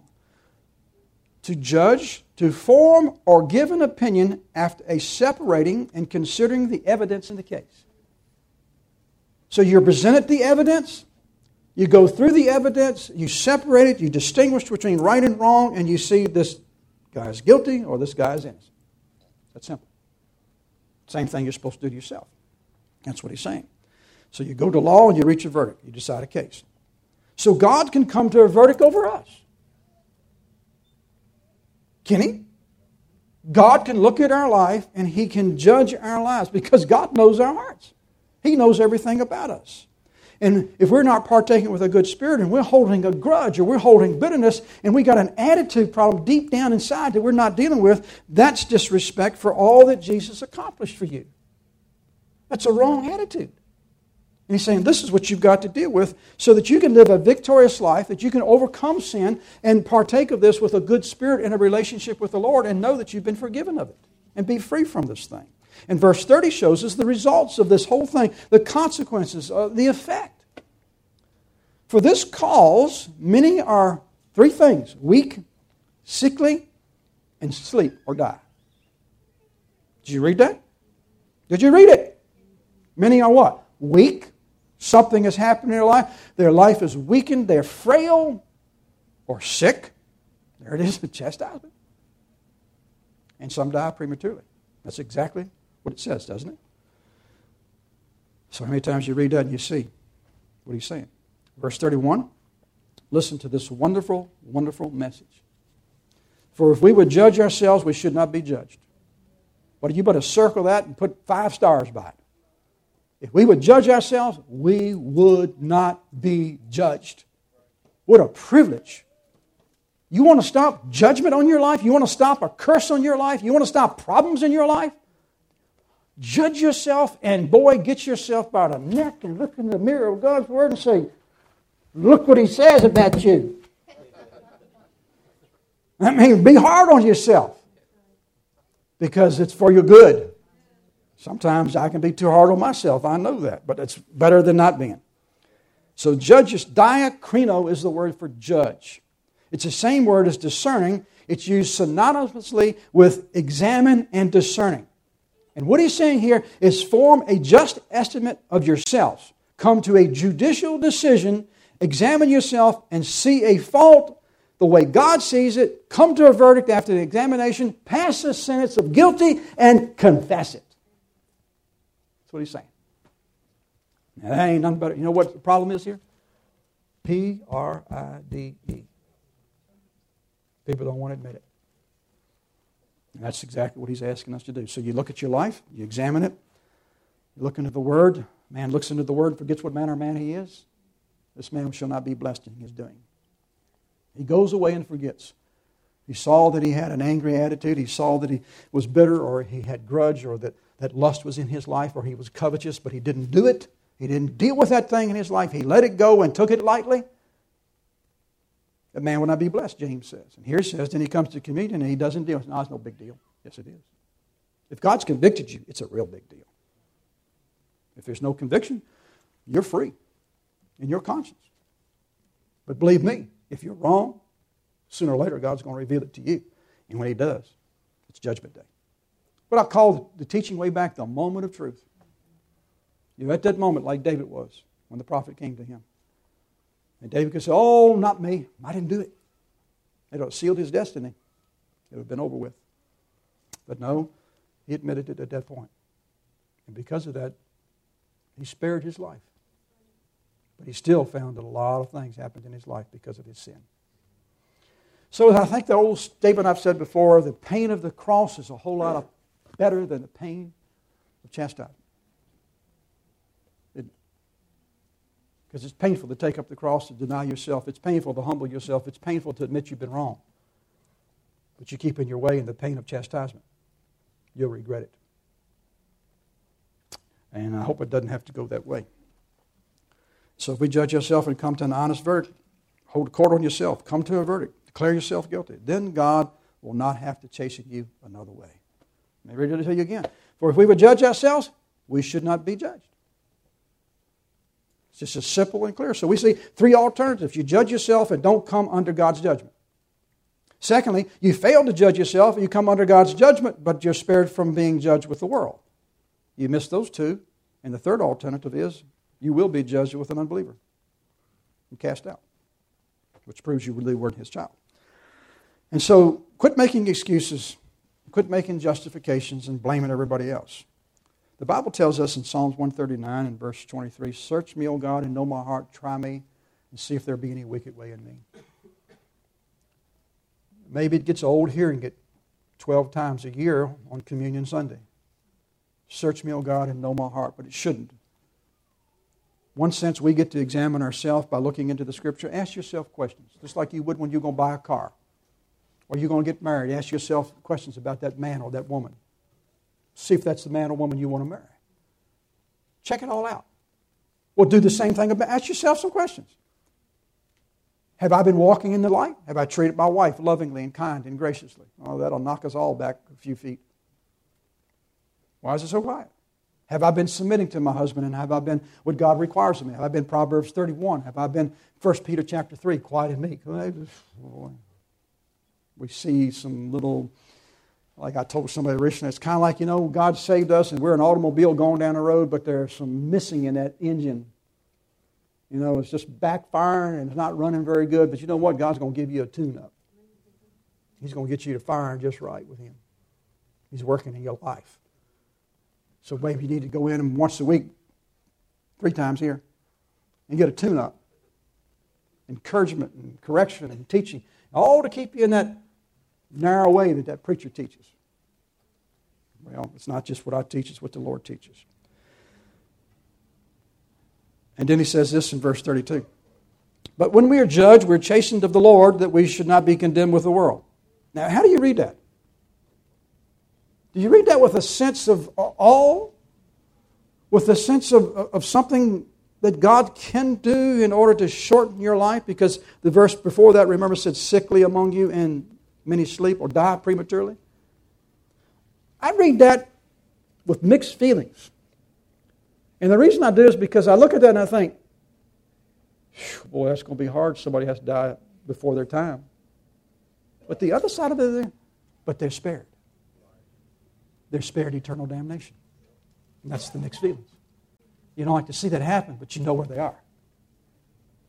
To judge, to form or give an opinion after a separating and considering the evidence in the case. So you're presented the evidence, you go through the evidence, you separate it, you distinguish between right and wrong, and you see this guy is guilty or this guy is innocent. That's simple. Same thing you're supposed to do to yourself. That's what he's saying. So you go to law and you reach a verdict. You decide a case. So God can come to a verdict over us. Can He? God can look at our life and He can judge our lives because God knows our hearts. He knows everything about us. And if we're not partaking with a good spirit and we're holding a grudge or we're holding bitterness and we got an attitude problem deep down inside that we're not dealing with, that's disrespect for all that Jesus accomplished for you. That's a wrong attitude. And he's saying this is what you've got to deal with so that you can live a victorious life, that you can overcome sin and partake of this with a good spirit in a relationship with the Lord and know that you've been forgiven of it and be free from this thing. And verse 30 shows us the results of this whole thing, the consequences, the effect. For this cause, many are three things: weak, sickly, and sleep or die. Did you read that? Did you read it? Many are what? Weak. Something has happened in their life. Their life is weakened. They're frail or sick. There it is, the chastisement. And some die prematurely. That's exactly what it says, doesn't it? So how many times you read that and you see what he's saying? Verse 31, listen to this wonderful, wonderful message. For if we would judge ourselves, we should not be judged. But you better circle that and put 5 stars by it. If we would judge ourselves, we would not be judged. What a privilege. You want to stop judgment on your life? You want to stop a curse on your life? You want to stop problems in your life? Judge yourself and, boy, get yourself by the neck and look in the mirror of God's Word and say, look what He says about you. That means be hard on yourself because it's for your good. Sometimes I can be too hard on myself. I know that, but it's better than not being. So judges, diakrino is the word for judge. It's the same word as discerning. It's used synonymously with examine and discerning. And what he's saying here is form a just estimate of yourselves. Come to a judicial decision, examine yourself, and see a fault the way God sees it, come to a verdict after the examination, pass a sentence of guilty, and confess it. That's what he's saying. Now, that ain't nothing better. You know what the problem is here? P-R-I-D-E. People don't want to admit it. And that's exactly what he's asking us to do. So you look at your life, you examine it, you look into the Word. Man looks into the Word and forgets what manner of man he is. This man shall not be blessed in his doing. He goes away and forgets. He saw that he had an angry attitude. He saw that he was bitter, or he had grudge, or that lust was in his life, or he was covetous, but he didn't do it. He didn't deal with that thing in his life. He let it go and took it lightly. That man will not be blessed, James says. And here it says, then he comes to communion and he doesn't deal. No, it's no big deal. Yes, it is. If God's convicted you, it's a real big deal. If there's no conviction, you're free in your conscience. But believe me, if you're wrong, sooner or later God's going to reveal it to you. And when He does, it's Judgment Day. What I call the teaching way back, the moment of truth. You're at that moment like David was when the prophet came to him. And David could say, oh, not me. I didn't do it. It would have sealed his destiny. It would have been over with. But no, he admitted it at that point. And because of that, he spared his life. But he still found that a lot of things happened in his life because of his sin. So I think the old statement I've said before, the pain of the cross is a whole lot better than the pain of chastisement. Because it's painful to take up the cross, to deny yourself. It's painful to humble yourself. It's painful to admit you've been wrong. But you keep in your way in the pain of chastisement. You'll regret it. And I hope it doesn't have to go that way. So if we judge ourselves and come to an honest verdict, hold a court on yourself, come to a verdict, declare yourself guilty, then God will not have to chasten you another way. Let me read it to you again. For if we would judge ourselves, we should not be judged. It's just as simple and clear. So we see three alternatives. You judge yourself and don't come under God's judgment. Secondly, you fail to judge yourself and you come under God's judgment, but you're spared from being judged with the world. You miss those two. And the third alternative is you will be judged with an unbeliever and cast out, which proves you really weren't his child. And so quit making excuses, quit making justifications and blaming everybody else. The Bible tells us in Psalms 139 and verse 23, search me, O God, and know my heart. Try me and see if there be any wicked way in me. Maybe it gets old hearing it 12 times a year on Communion Sunday. Search me, O God, and know my heart, but it shouldn't. One sense, we get to examine ourselves by looking into the Scripture. Ask yourself questions, just like you would when you're going to buy a car or you're going to get married. Ask yourself questions about that man or that woman. See if that's the man or woman you want to marry. Check it all out. Well, do the same thing. Ask yourself some questions. Have I been walking in the light? Have I treated my wife lovingly and kind and graciously? Oh, that'll knock us all back a few feet. Why is it so quiet? Have I been submitting to my husband, and have I been what God requires of me? Have I been Proverbs 31? Have I been 1 Peter chapter 3, quiet and meek? We see some little, like I told somebody recently, it's kind of like, God saved us and we're an automobile going down the road, but there's some missing in that engine. It's just backfiring and it's not running very good, but you know what? God's going to give you a tune-up. He's going to get you to firing just right with Him. He's working in your life. So maybe you need to go in and once a week, 3 times here, and get a tune-up. Encouragement and correction and teaching. All to keep you in that narrow way that preacher teaches. Well, it's not just what I teach, it's what the Lord teaches. And then he says this in verse 32. But when we are judged, we're chastened of the Lord, that we should not be condemned with the world. Now, how do you read that? Do you read that with a sense of awe? With a sense of something that God can do in order to shorten your life? Because the verse before that, remember, said, sickly among you and many sleep or die prematurely. I read that with mixed feelings. And the reason I do is because I look at that and I think, boy, that's going to be hard. Somebody has to die before their time. But the other side of it is, but they're spared. They're spared eternal damnation. And that's the mixed feelings. You don't like to see that happen, but you know where they are.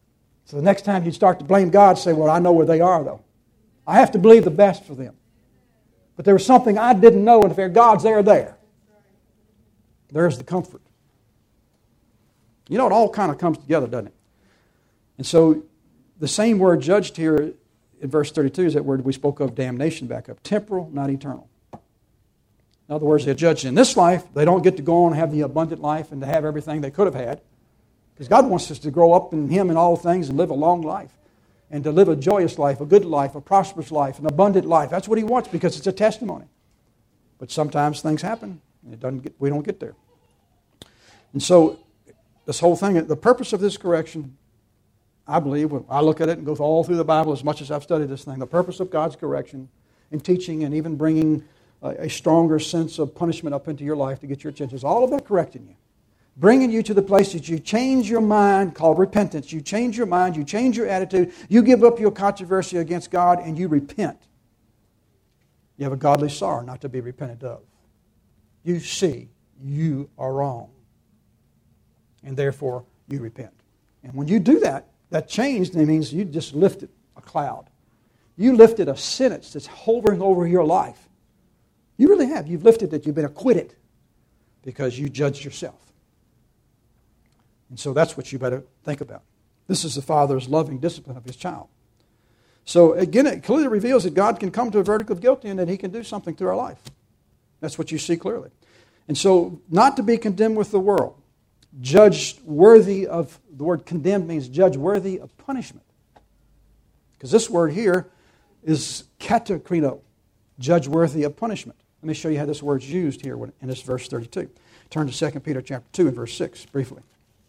So the next time you start to blame God, say, well, I know where they are, though. I have to believe the best for them. But there was something I didn't know, and if God's there. There's the comfort. You know, it all kind of comes together, doesn't it? And so the same word judged here in verse 32 is that word we spoke of, damnation, back up. Temporal, not eternal. In other words, they're judged in this life. They don't get to go on and have the abundant life and to have everything they could have had. Because God wants us to grow up in Him in all things and live a long life. And to live a joyous life, a good life, a prosperous life, an abundant life. That's what He wants because it's a testimony. But sometimes things happen and we don't get there. And so this whole thing, the purpose of this correction, I believe, when I look at it and go all through the Bible as much as I've studied this thing, the purpose of God's correction in teaching and even bringing a stronger sense of punishment up into your life to get your attention is all about correcting you. Bringing you to the place that you change your mind, called repentance. You change your mind, you change your attitude, you give up your controversy against God, and you repent. You have a godly sorrow not to be repented of. You see you are wrong. And therefore, you repent. And when you do that, that change means you just lifted a cloud. You lifted a sentence that's hovering over your life. You really have. You've lifted it. You've been acquitted because you judged yourself. And so that's what you better think about. This is the Father's loving discipline of His child. So again, it clearly reveals that God can come to a verdict of guilty and that He can do something through our life. That's what you see clearly. And so, not to be condemned with the world. Judged worthy of, the word condemned means judged worthy of punishment. Because this word here is katakrino, judged worthy of punishment. Let me show you how this word's used here in this verse 32. Turn to 2 Peter chapter 2 and verse 6 briefly.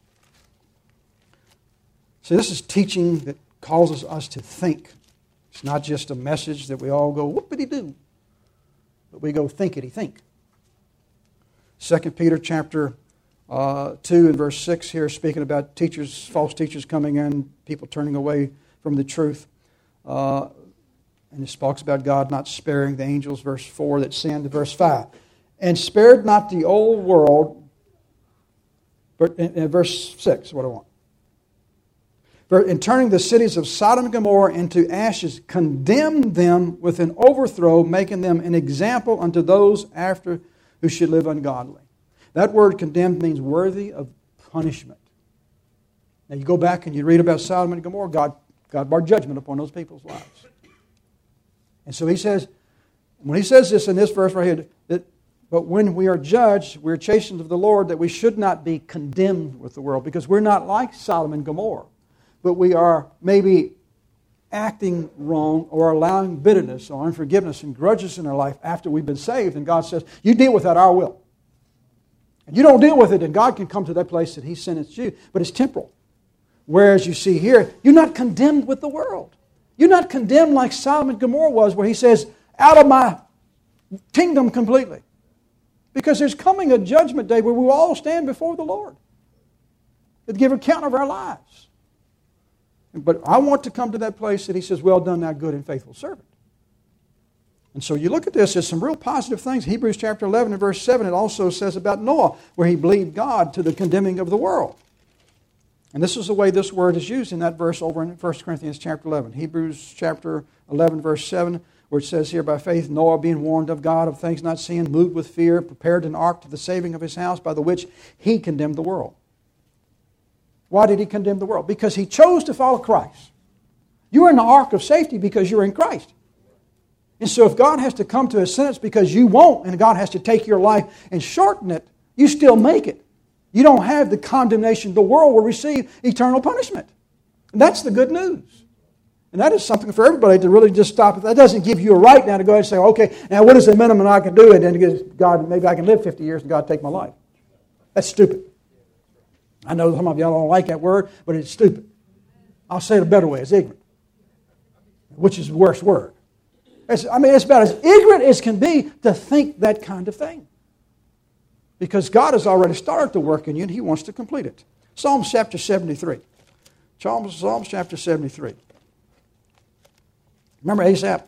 See, this is teaching that causes us to think. It's not just a message that we all go, whoopity-doo, but we go thinkity-think. 2 Peter chapter 2 and verse 6 here, speaking about teachers, false teachers coming in, people turning away from the truth. And it talks about God not sparing the angels, verse 4, that sinned, verse 5. And spared not the old world, but in verse 6, what I want. In turning the cities of Sodom and Gomorrah into ashes, condemned them with an overthrow, making them an example unto those after who should live ungodly. That word condemned means worthy of punishment. Now you go back and you read about Sodom and Gomorrah, God brought judgment upon those people's lives. And so He says, when He says this in this verse right here, that, but when we are judged, we're chastened of the Lord, that we should not be condemned with the world, because we're not like Sodom and Gomorrah. But we are maybe acting wrong or allowing bitterness or unforgiveness and grudges in our life after we've been saved. And God says, you deal with that our will. And you don't deal with it, and God can come to that place that He sentenced you. But it's temporal. Whereas you see here, you're not condemned with the world. You're not condemned like Sodom and Gomorrah was, where He says, out of my kingdom completely. Because there's coming a judgment day where we will all stand before the Lord and give account of our lives. But I want to come to that place that He says, well done, thou good and faithful servant. And so you look at this, there's some real positive things. Hebrews chapter 11 and verse 7, it also says about Noah, where he believed God to the condemning of the world. And this is the way this word is used in that verse over in 1 Corinthians chapter 11. Hebrews chapter 11 verse 7, where it says here, by faith Noah, being warned of God of things not seen, moved with fear, prepared an ark to the saving of his house, by the which he condemned the world. Why did he condemn the world? Because he chose to follow Christ. You're in the ark of safety because you're in Christ. And so if God has to come to a sentence because you won't, and God has to take your life and shorten it, you still make it. You don't have the condemnation. The world will receive eternal punishment. And that's the good news. And that is something for everybody to really just stop. That doesn't give you a right now to go ahead and say, okay, now what is the minimum I can do? And then God, maybe I can live 50 years and God take my life. That's stupid. I know some of y'all don't like that word, but it's stupid. I'll say it a better way. It's ignorant, which is the worst word. It's about as ignorant as can be to think that kind of thing. Because God has already started the work in you and He wants to complete it. Psalms chapter 73. Psalms chapter 73. Remember Asaph?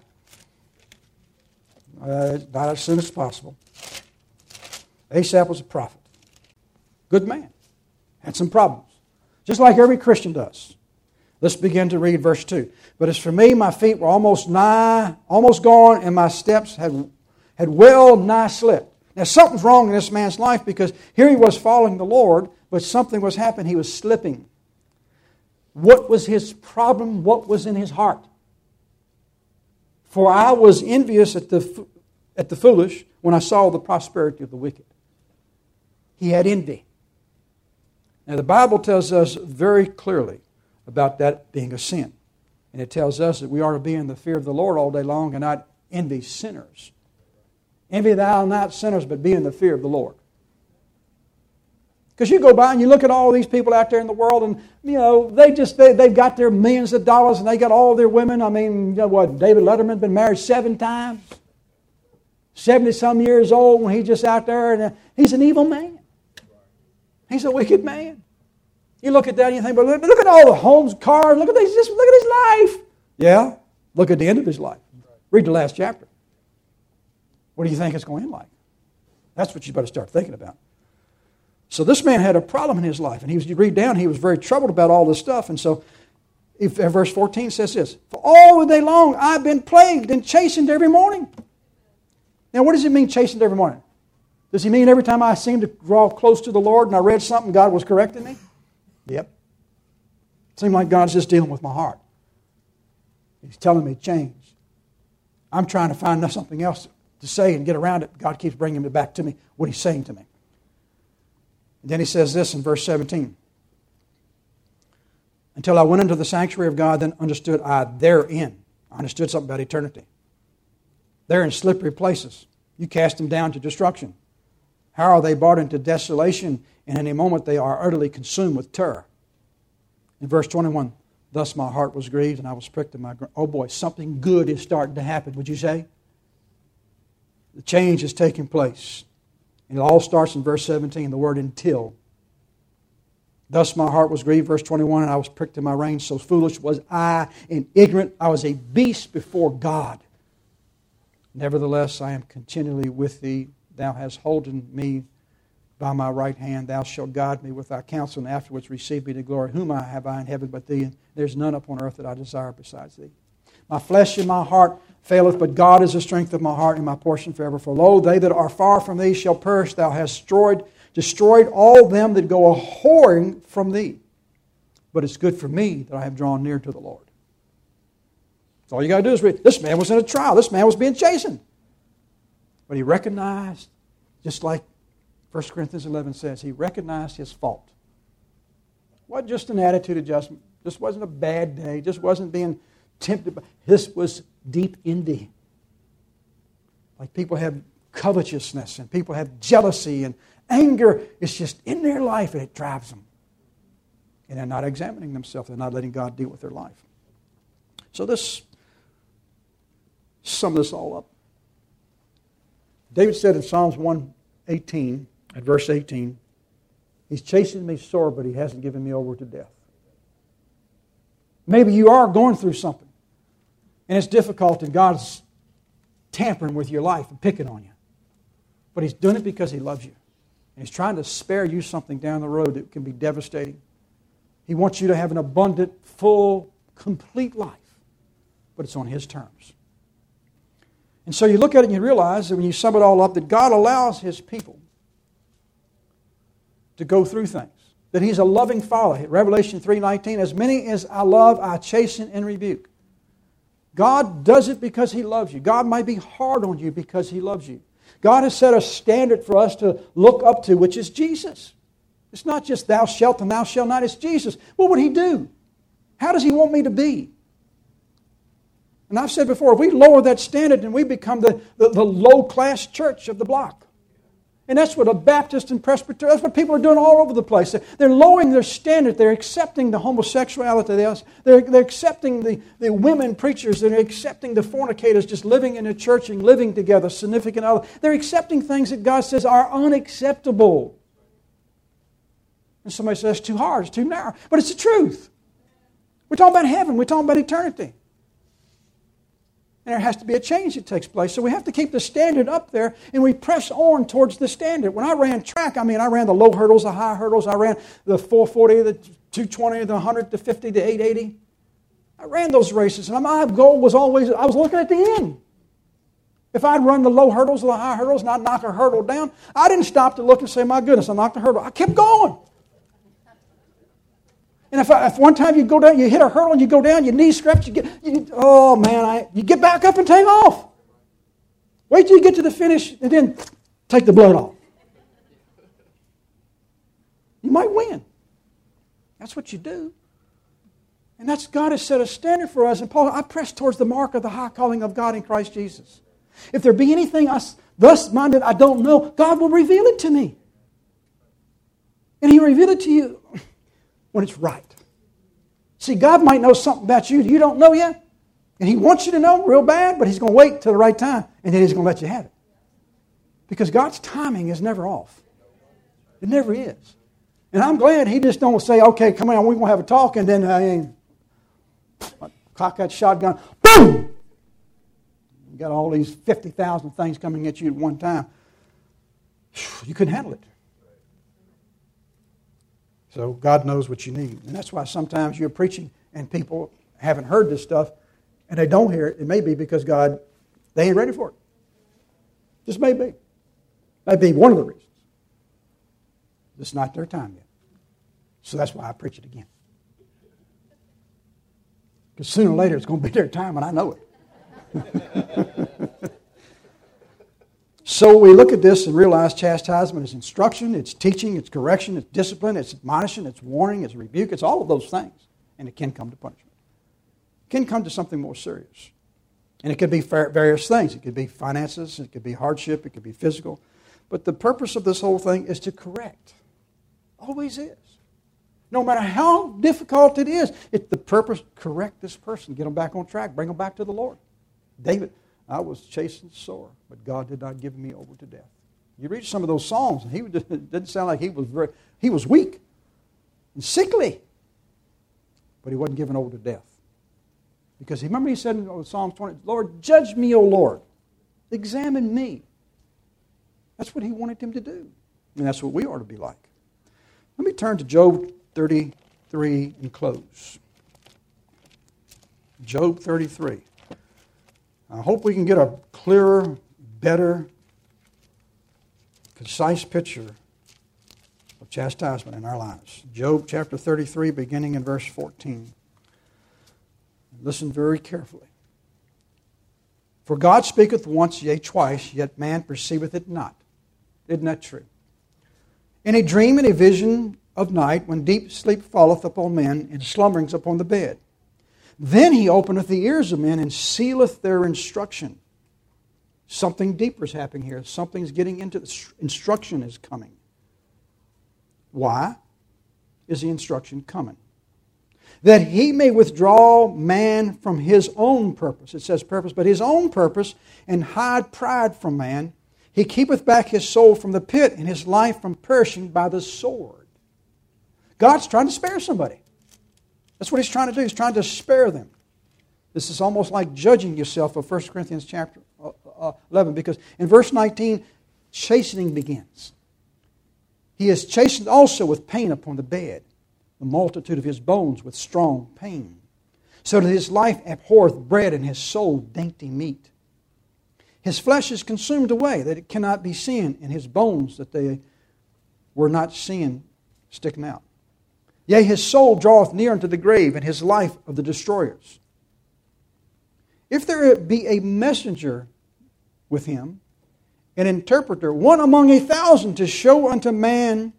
Not as soon as possible. Asaph was a prophet. Good man. Had some problems. Just like every Christian does. Let's begin to read verse 2. But as for me, my feet were almost gone, and my steps had well nigh slipped. Now something's wrong in this man's life, because here he was following the Lord, but something was happening. He was slipping. What was his problem? What was in his heart? For I was envious at the foolish when I saw the prosperity of the wicked. He had envy. Now the Bible tells us very clearly about that being a sin. And it tells us that we are to be in the fear of the Lord all day long and not envy sinners. Envy thou not sinners, but be in the fear of the Lord. Because you go by and you look at all these people out there in the world, and they've got their millions of dollars and they got all their women. I mean, David Letterman been married 7 times, 70-some years old, when he's just out there, and he's an evil man. He's a wicked man. You look at that and you think, but look at all the homes, cars, look at his life. Yeah, look at the end of his life. Read the last chapter. What do you think it's going to end like? That's what you better start thinking about. So this man had a problem in his life, and you read down, he was very troubled about all this stuff. And so, verse 14 says this: for all the day long I've been plagued and chastened every morning. Now, what does it mean, chastened every morning? Does he mean every time I seemed to draw close to the Lord and I read something, God was correcting me? Yep. It seemed like God's just dealing with my heart. He's telling me change. I'm trying to find something else to say and get around it. God keeps bringing it back to me, what He's saying to me. And then he says this in verse 17. Until I went into the sanctuary of God, then understood I therein. I understood something about eternity. They're in slippery places. You cast them down to destruction. How are they brought into desolation? And in a moment they are utterly consumed with terror. In verse 21, thus my heart was grieved and I was pricked in my groin. Oh boy, something good is starting to happen, would you say? The change is taking place. And it all starts in verse 17, the word until. Thus my heart was grieved, verse 21, and I was pricked in my reins. So foolish was I and ignorant. I was a beast before God. Nevertheless, I am continually with thee. Thou hast holden me by my right hand. Thou shalt guide me with thy counsel, and afterwards receive me to glory. Whom have I in heaven but thee? And there's none upon earth that I desire besides thee. My flesh and my heart faileth, but God is the strength of my heart and my portion forever. For lo, they that are far from thee shall perish. Thou hast destroyed all them that go a-whoring from thee. But it's good for me that I have drawn near to the Lord. So all you got to do is read. This man was in a trial. This man was being chastened. But he recognized, just like 1 Corinthians 11 says, he recognized his fault. It wasn't just an attitude adjustment. This wasn't a bad day. Just wasn't being tempted. This was deep envy. Like people have covetousness and people have jealousy and anger. It's just in their life and it drives them. And they're not examining themselves. They're not letting God deal with their life. So sum this all up. David said in Psalms 118, at verse 18, He's chasing me sore, but He hasn't given me over to death. Maybe you are going through something, and it's difficult, and God's tampering with your life and picking on you. But He's doing it because He loves you. And He's trying to spare you something down the road that can be devastating. He wants you to have an abundant, full, complete life. But it's on His terms. And so you look at it and you realize that when you sum it all up, that God allows His people to go through things. That He's a loving Father. Revelation 3:19, as many as I love, I chasten and rebuke. God does it because He loves you. God might be hard on you because He loves you. God has set a standard for us to look up to, which is Jesus. It's not just thou shalt and thou shalt not. It's Jesus. What would He do? How does He want me to be? And I've said before, if we lower that standard, then we become the low-class church of the block. And that's what a Baptist and Presbyterian, that's what people are doing all over the place. They're lowering their standard. They're accepting the homosexuality. They're accepting the women preachers. They're accepting the fornicators just living in a church and living together, significant other. They're accepting things that God says are unacceptable. And somebody says, it's too hard, it's too narrow. But it's the truth. We're talking about heaven. We're talking about eternity. And there has to be a change that takes place. So we have to keep the standard up there, and we press on towards the standard. When I ran track, I ran the low hurdles, the high hurdles. I ran the 440, the 220, the 100, the 50, the 880. I ran those races, and my goal was always, I was looking at the end. If I'd run the low hurdles, the high hurdles, and I'd knock a hurdle down, I didn't stop to look and say, my goodness, I knocked a hurdle. I kept going. And if one time you go down, you hit a hurdle and you go down, your knees scratch, you get back up and take off. Wait till you get to the finish and then take the blood off. You might win. That's what you do. And that's God has set a standard for us. And Paul, I press towards the mark of the high calling of God in Christ Jesus. If there be anything thus minded I don't know, God will reveal it to me. And He'll reveal it to you when it's right. See, God might know something about you that you don't know yet. And He wants you to know real bad, but He's going to wait till the right time, and then He's going to let you have it. Because God's timing is never off. It never is. And I'm glad He just don't say, okay, come on, we're going to have a talk, and then cock that shotgun, boom! You got all these 50,000 things coming at you at one time. You couldn't handle it. So God knows what you need. And that's why sometimes you're preaching and people haven't heard this stuff and they don't hear it. It may be because they ain't ready for it. Just may be. May be one of the reasons. It's not their time yet. So that's why I preach it again. Because sooner or later it's going to be their time and I know it. So we look at this and realize chastisement is instruction, it's teaching, it's correction, it's discipline, it's admonishing, it's warning, it's rebuke, it's all of those things. And it can come to punishment. It can come to something more serious. And it could be various things. It could be finances, it could be hardship, it could be physical. But the purpose of this whole thing is to correct. Always is. No matter how difficult it is, it's the purpose, correct this person, get them back on track, bring them back to the Lord. David, I was chastened sore, but God did not give me over to death. You read some of those Psalms, and it didn't sound like he was weak and sickly, but he wasn't given over to death. Because remember he said in Psalm 20, Lord, judge me, O Lord. Examine me. That's what he wanted him to do. And that's what we are to be like. Let me turn to Job 33 and close. Job 33. I hope we can get a clearer, better, concise picture of chastisement in our lives. Job chapter 33, beginning in verse 14. Listen very carefully. For God speaketh once, yea, twice, yet man perceiveth it not. Isn't that true? In a dream and a vision of night, when deep sleep falleth upon men, and slumberings upon the bed. Then he openeth the ears of men and sealeth their instruction. Something deeper is happening here. Something's getting into the instruction is coming. Why is the instruction coming? That he may withdraw man from his own purpose. It says purpose, but his own purpose, and hide pride from man. He keepeth back his soul from the pit, and his life from perishing by the sword. God's trying to spare somebody. That's what He's trying to do. He's trying to spare them. This is almost like judging yourself of 1 Corinthians chapter 11, because in verse 19, chastening begins. He is chastened also with pain upon the bed, the multitude of his bones with strong pain, so that his life abhorreth bread and his soul dainty meat. His flesh is consumed away, that it cannot be seen, and his bones that they were not seen sticking out. Yea, his soul draweth near unto the grave, and his life of the destroyers. If there be a messenger with him, an interpreter, one among 1,000, to show unto man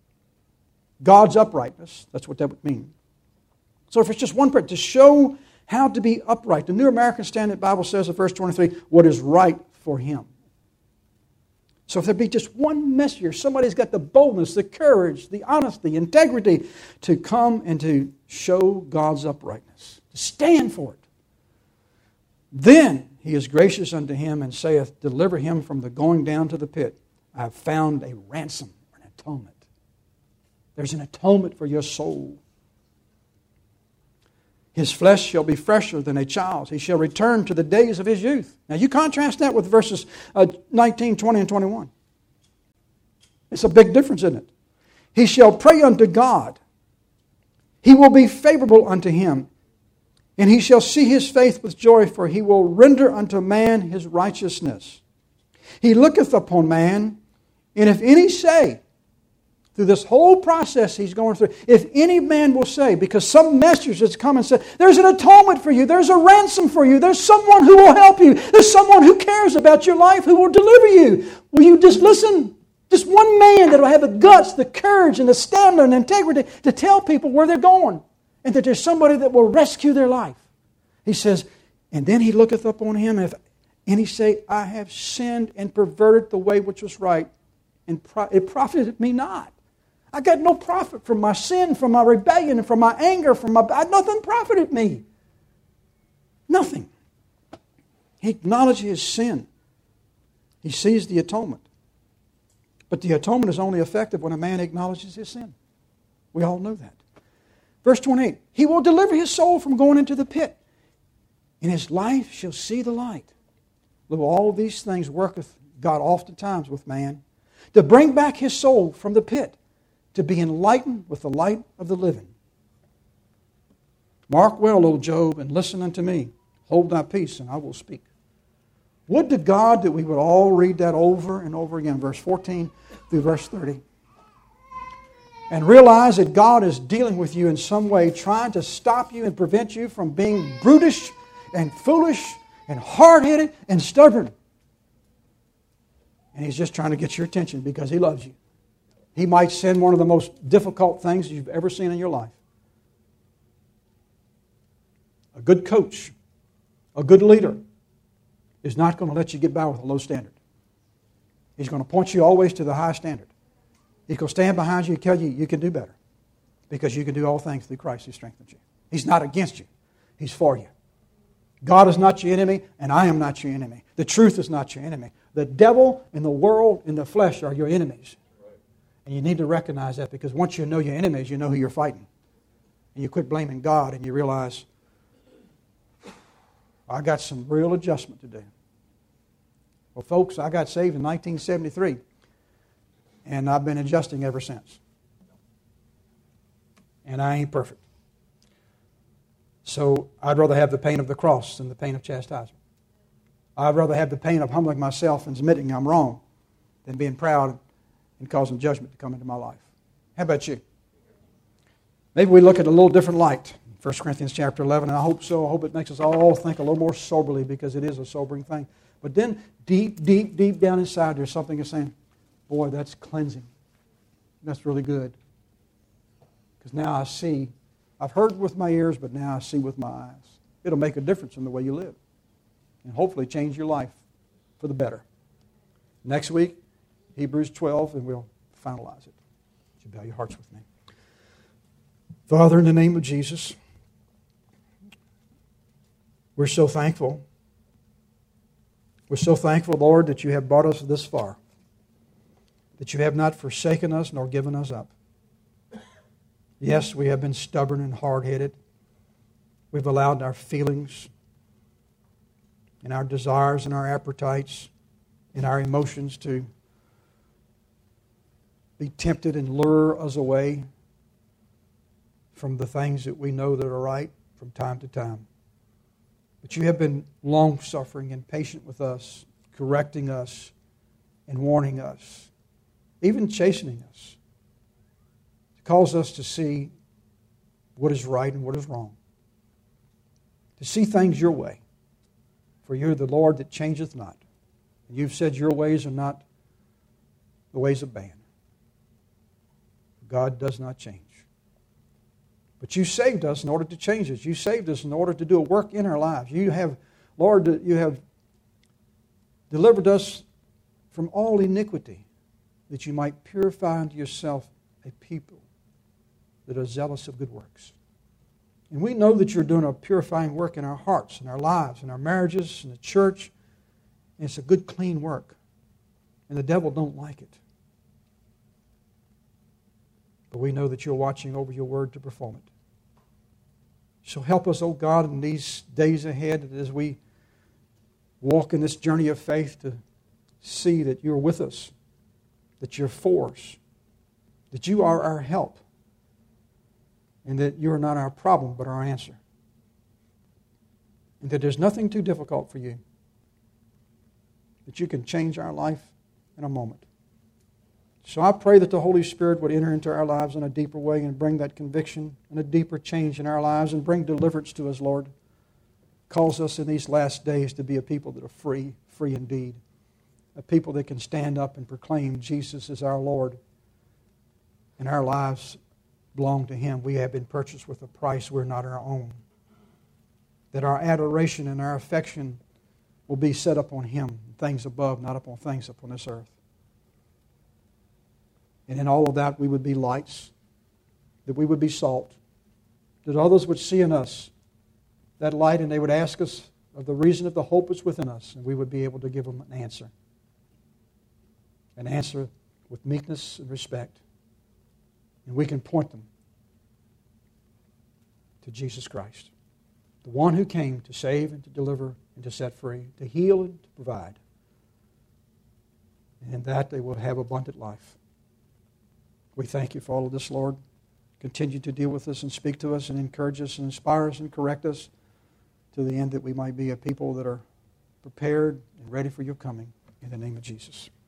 God's uprightness, that's what that would mean. So if it's just one person, to show how to be upright. The New American Standard Bible says in verse 23, what is right for him. So if there be just one messenger, somebody's got the boldness, the courage, the honesty, integrity to come and to show God's uprightness, to stand for it. Then he is gracious unto him and saith, deliver him from the going down to the pit. I have found a ransom, an atonement. There's an atonement for your soul. His flesh shall be fresher than a child's. He shall return to the days of his youth. Now you contrast that with verses 19, 20, and 21. It's a big difference, isn't it? He shall pray unto God. He will be favorable unto him. And he shall see his face with joy, for he will render unto man his righteousness. He looketh upon man, and if any say, through this whole process he's going through, if any man will say, because some message has come and said, there's an atonement for you, there's a ransom for you, there's someone who will help you, there's someone who cares about your life who will deliver you. Will you just listen? Just one man that will have the guts, the courage, and the stamina and integrity to tell people where they're going, and that there's somebody that will rescue their life. He says, and then he looketh upon him, and he say, I have sinned and perverted the way which was right, and it profited me not. I got no profit from my sin, from my rebellion, and from my anger, nothing profited me. Nothing. He acknowledges his sin. He sees the atonement. But the atonement is only effective when a man acknowledges his sin. We all know that. Verse 28, he will deliver his soul from going into the pit, and his life shall see the light. Look, all these things worketh God oftentimes with man, to bring back his soul from the pit, to be enlightened with the light of the living. Mark well, O Job, and listen unto me. Hold thy peace, and I will speak. Would to God that we would all read that over and over again, verse 14 through verse 30. And realize that God is dealing with you in some way, trying to stop you and prevent you from being brutish and foolish and hard-headed and stubborn. And He's just trying to get your attention because He loves you. He might send one of the most difficult things you've ever seen in your life. A good coach, a good leader, is not going to let you get by with a low standard. He's going to point you always to the high standard. He's going to stand behind you and tell you you can do better because you can do all things through Christ who strengthens you. He's not against you. He's for you. God is not your enemy, and I am not your enemy. The truth is not your enemy. The devil and the world and the flesh are your enemies. And you need to recognize that, because once you know your enemies, you know who you're fighting. And you quit blaming God and you realize, I got some real adjustment to do. Well, folks, I got saved in 1973, and I've been adjusting ever since. And I ain't perfect. So I'd rather have the pain of the cross than the pain of chastisement. I'd rather have the pain of humbling myself and admitting I'm wrong than being proud and causing judgment to come into my life. How about you? Maybe we look at a little different light. 1 Corinthians chapter 11, and I hope so. I hope it makes us all think a little more soberly, because it is a sobering thing. But then deep, deep, deep down inside, there's something that's saying, boy, that's cleansing. That's really good. Because now I see. I've heard with my ears, but now I see with my eyes. It'll make a difference in the way you live. And hopefully change your life for the better. Next week, Hebrews 12, and we'll finalize it. Would you bow your hearts with me? Father, in the name of Jesus, we're so thankful. We're so thankful, Lord, that you have brought us this far, that you have not forsaken us nor given us up. Yes, we have been stubborn and hard-headed. We've allowed our feelings and our desires and our appetites and our emotions to be tempted and lure us away from the things that we know that are right from time to time. But you have been long-suffering and patient with us, correcting us and warning us, even chastening us, to cause us to see what is right and what is wrong, to see things your way. For you're the Lord that changeth not. And you've said your ways are not the ways of man. God does not change. But you saved us in order to change us. You saved us in order to do a work in our lives. You have, Lord, you have delivered us from all iniquity, that you might purify unto yourself a people that are zealous of good works. And we know that you're doing a purifying work in our hearts, in our lives, in our marriages, in the church. And it's a good, clean work. And the devil don't like it. But we know that you're watching over your word to perform it. So help us, oh God, in these days ahead as we walk in this journey of faith, to see that you're with us, that you're for us, that you are our help, and that you're not our problem but our answer. and that there's nothing too difficult for you, that you can change our life in a moment. So I pray that the Holy Spirit would enter into our lives in a deeper way and bring that conviction and a deeper change in our lives and bring deliverance to us, Lord. Calls us in these last days to be a people that are free, free indeed. A people that can stand up and proclaim Jesus is our Lord. And our lives belong to Him. We have been purchased with a price. We're not our own. That our adoration and our affection will be set upon Him, things above, not upon things upon this earth. And in all of that, we would be lights, that we would be salt, that others would see in us that light and they would ask us of the reason of the hope that's within us, and we would be able to give them an answer. An answer with meekness and respect. And we can point them to Jesus Christ, the one who came to save and to deliver and to set free, to heal and to provide. And in that they will have abundant life. We thank you for all of this, Lord. Continue to deal with us and speak to us and encourage us and inspire us and correct us to the end that we might be a people that are prepared and ready for your coming. In the name of Jesus.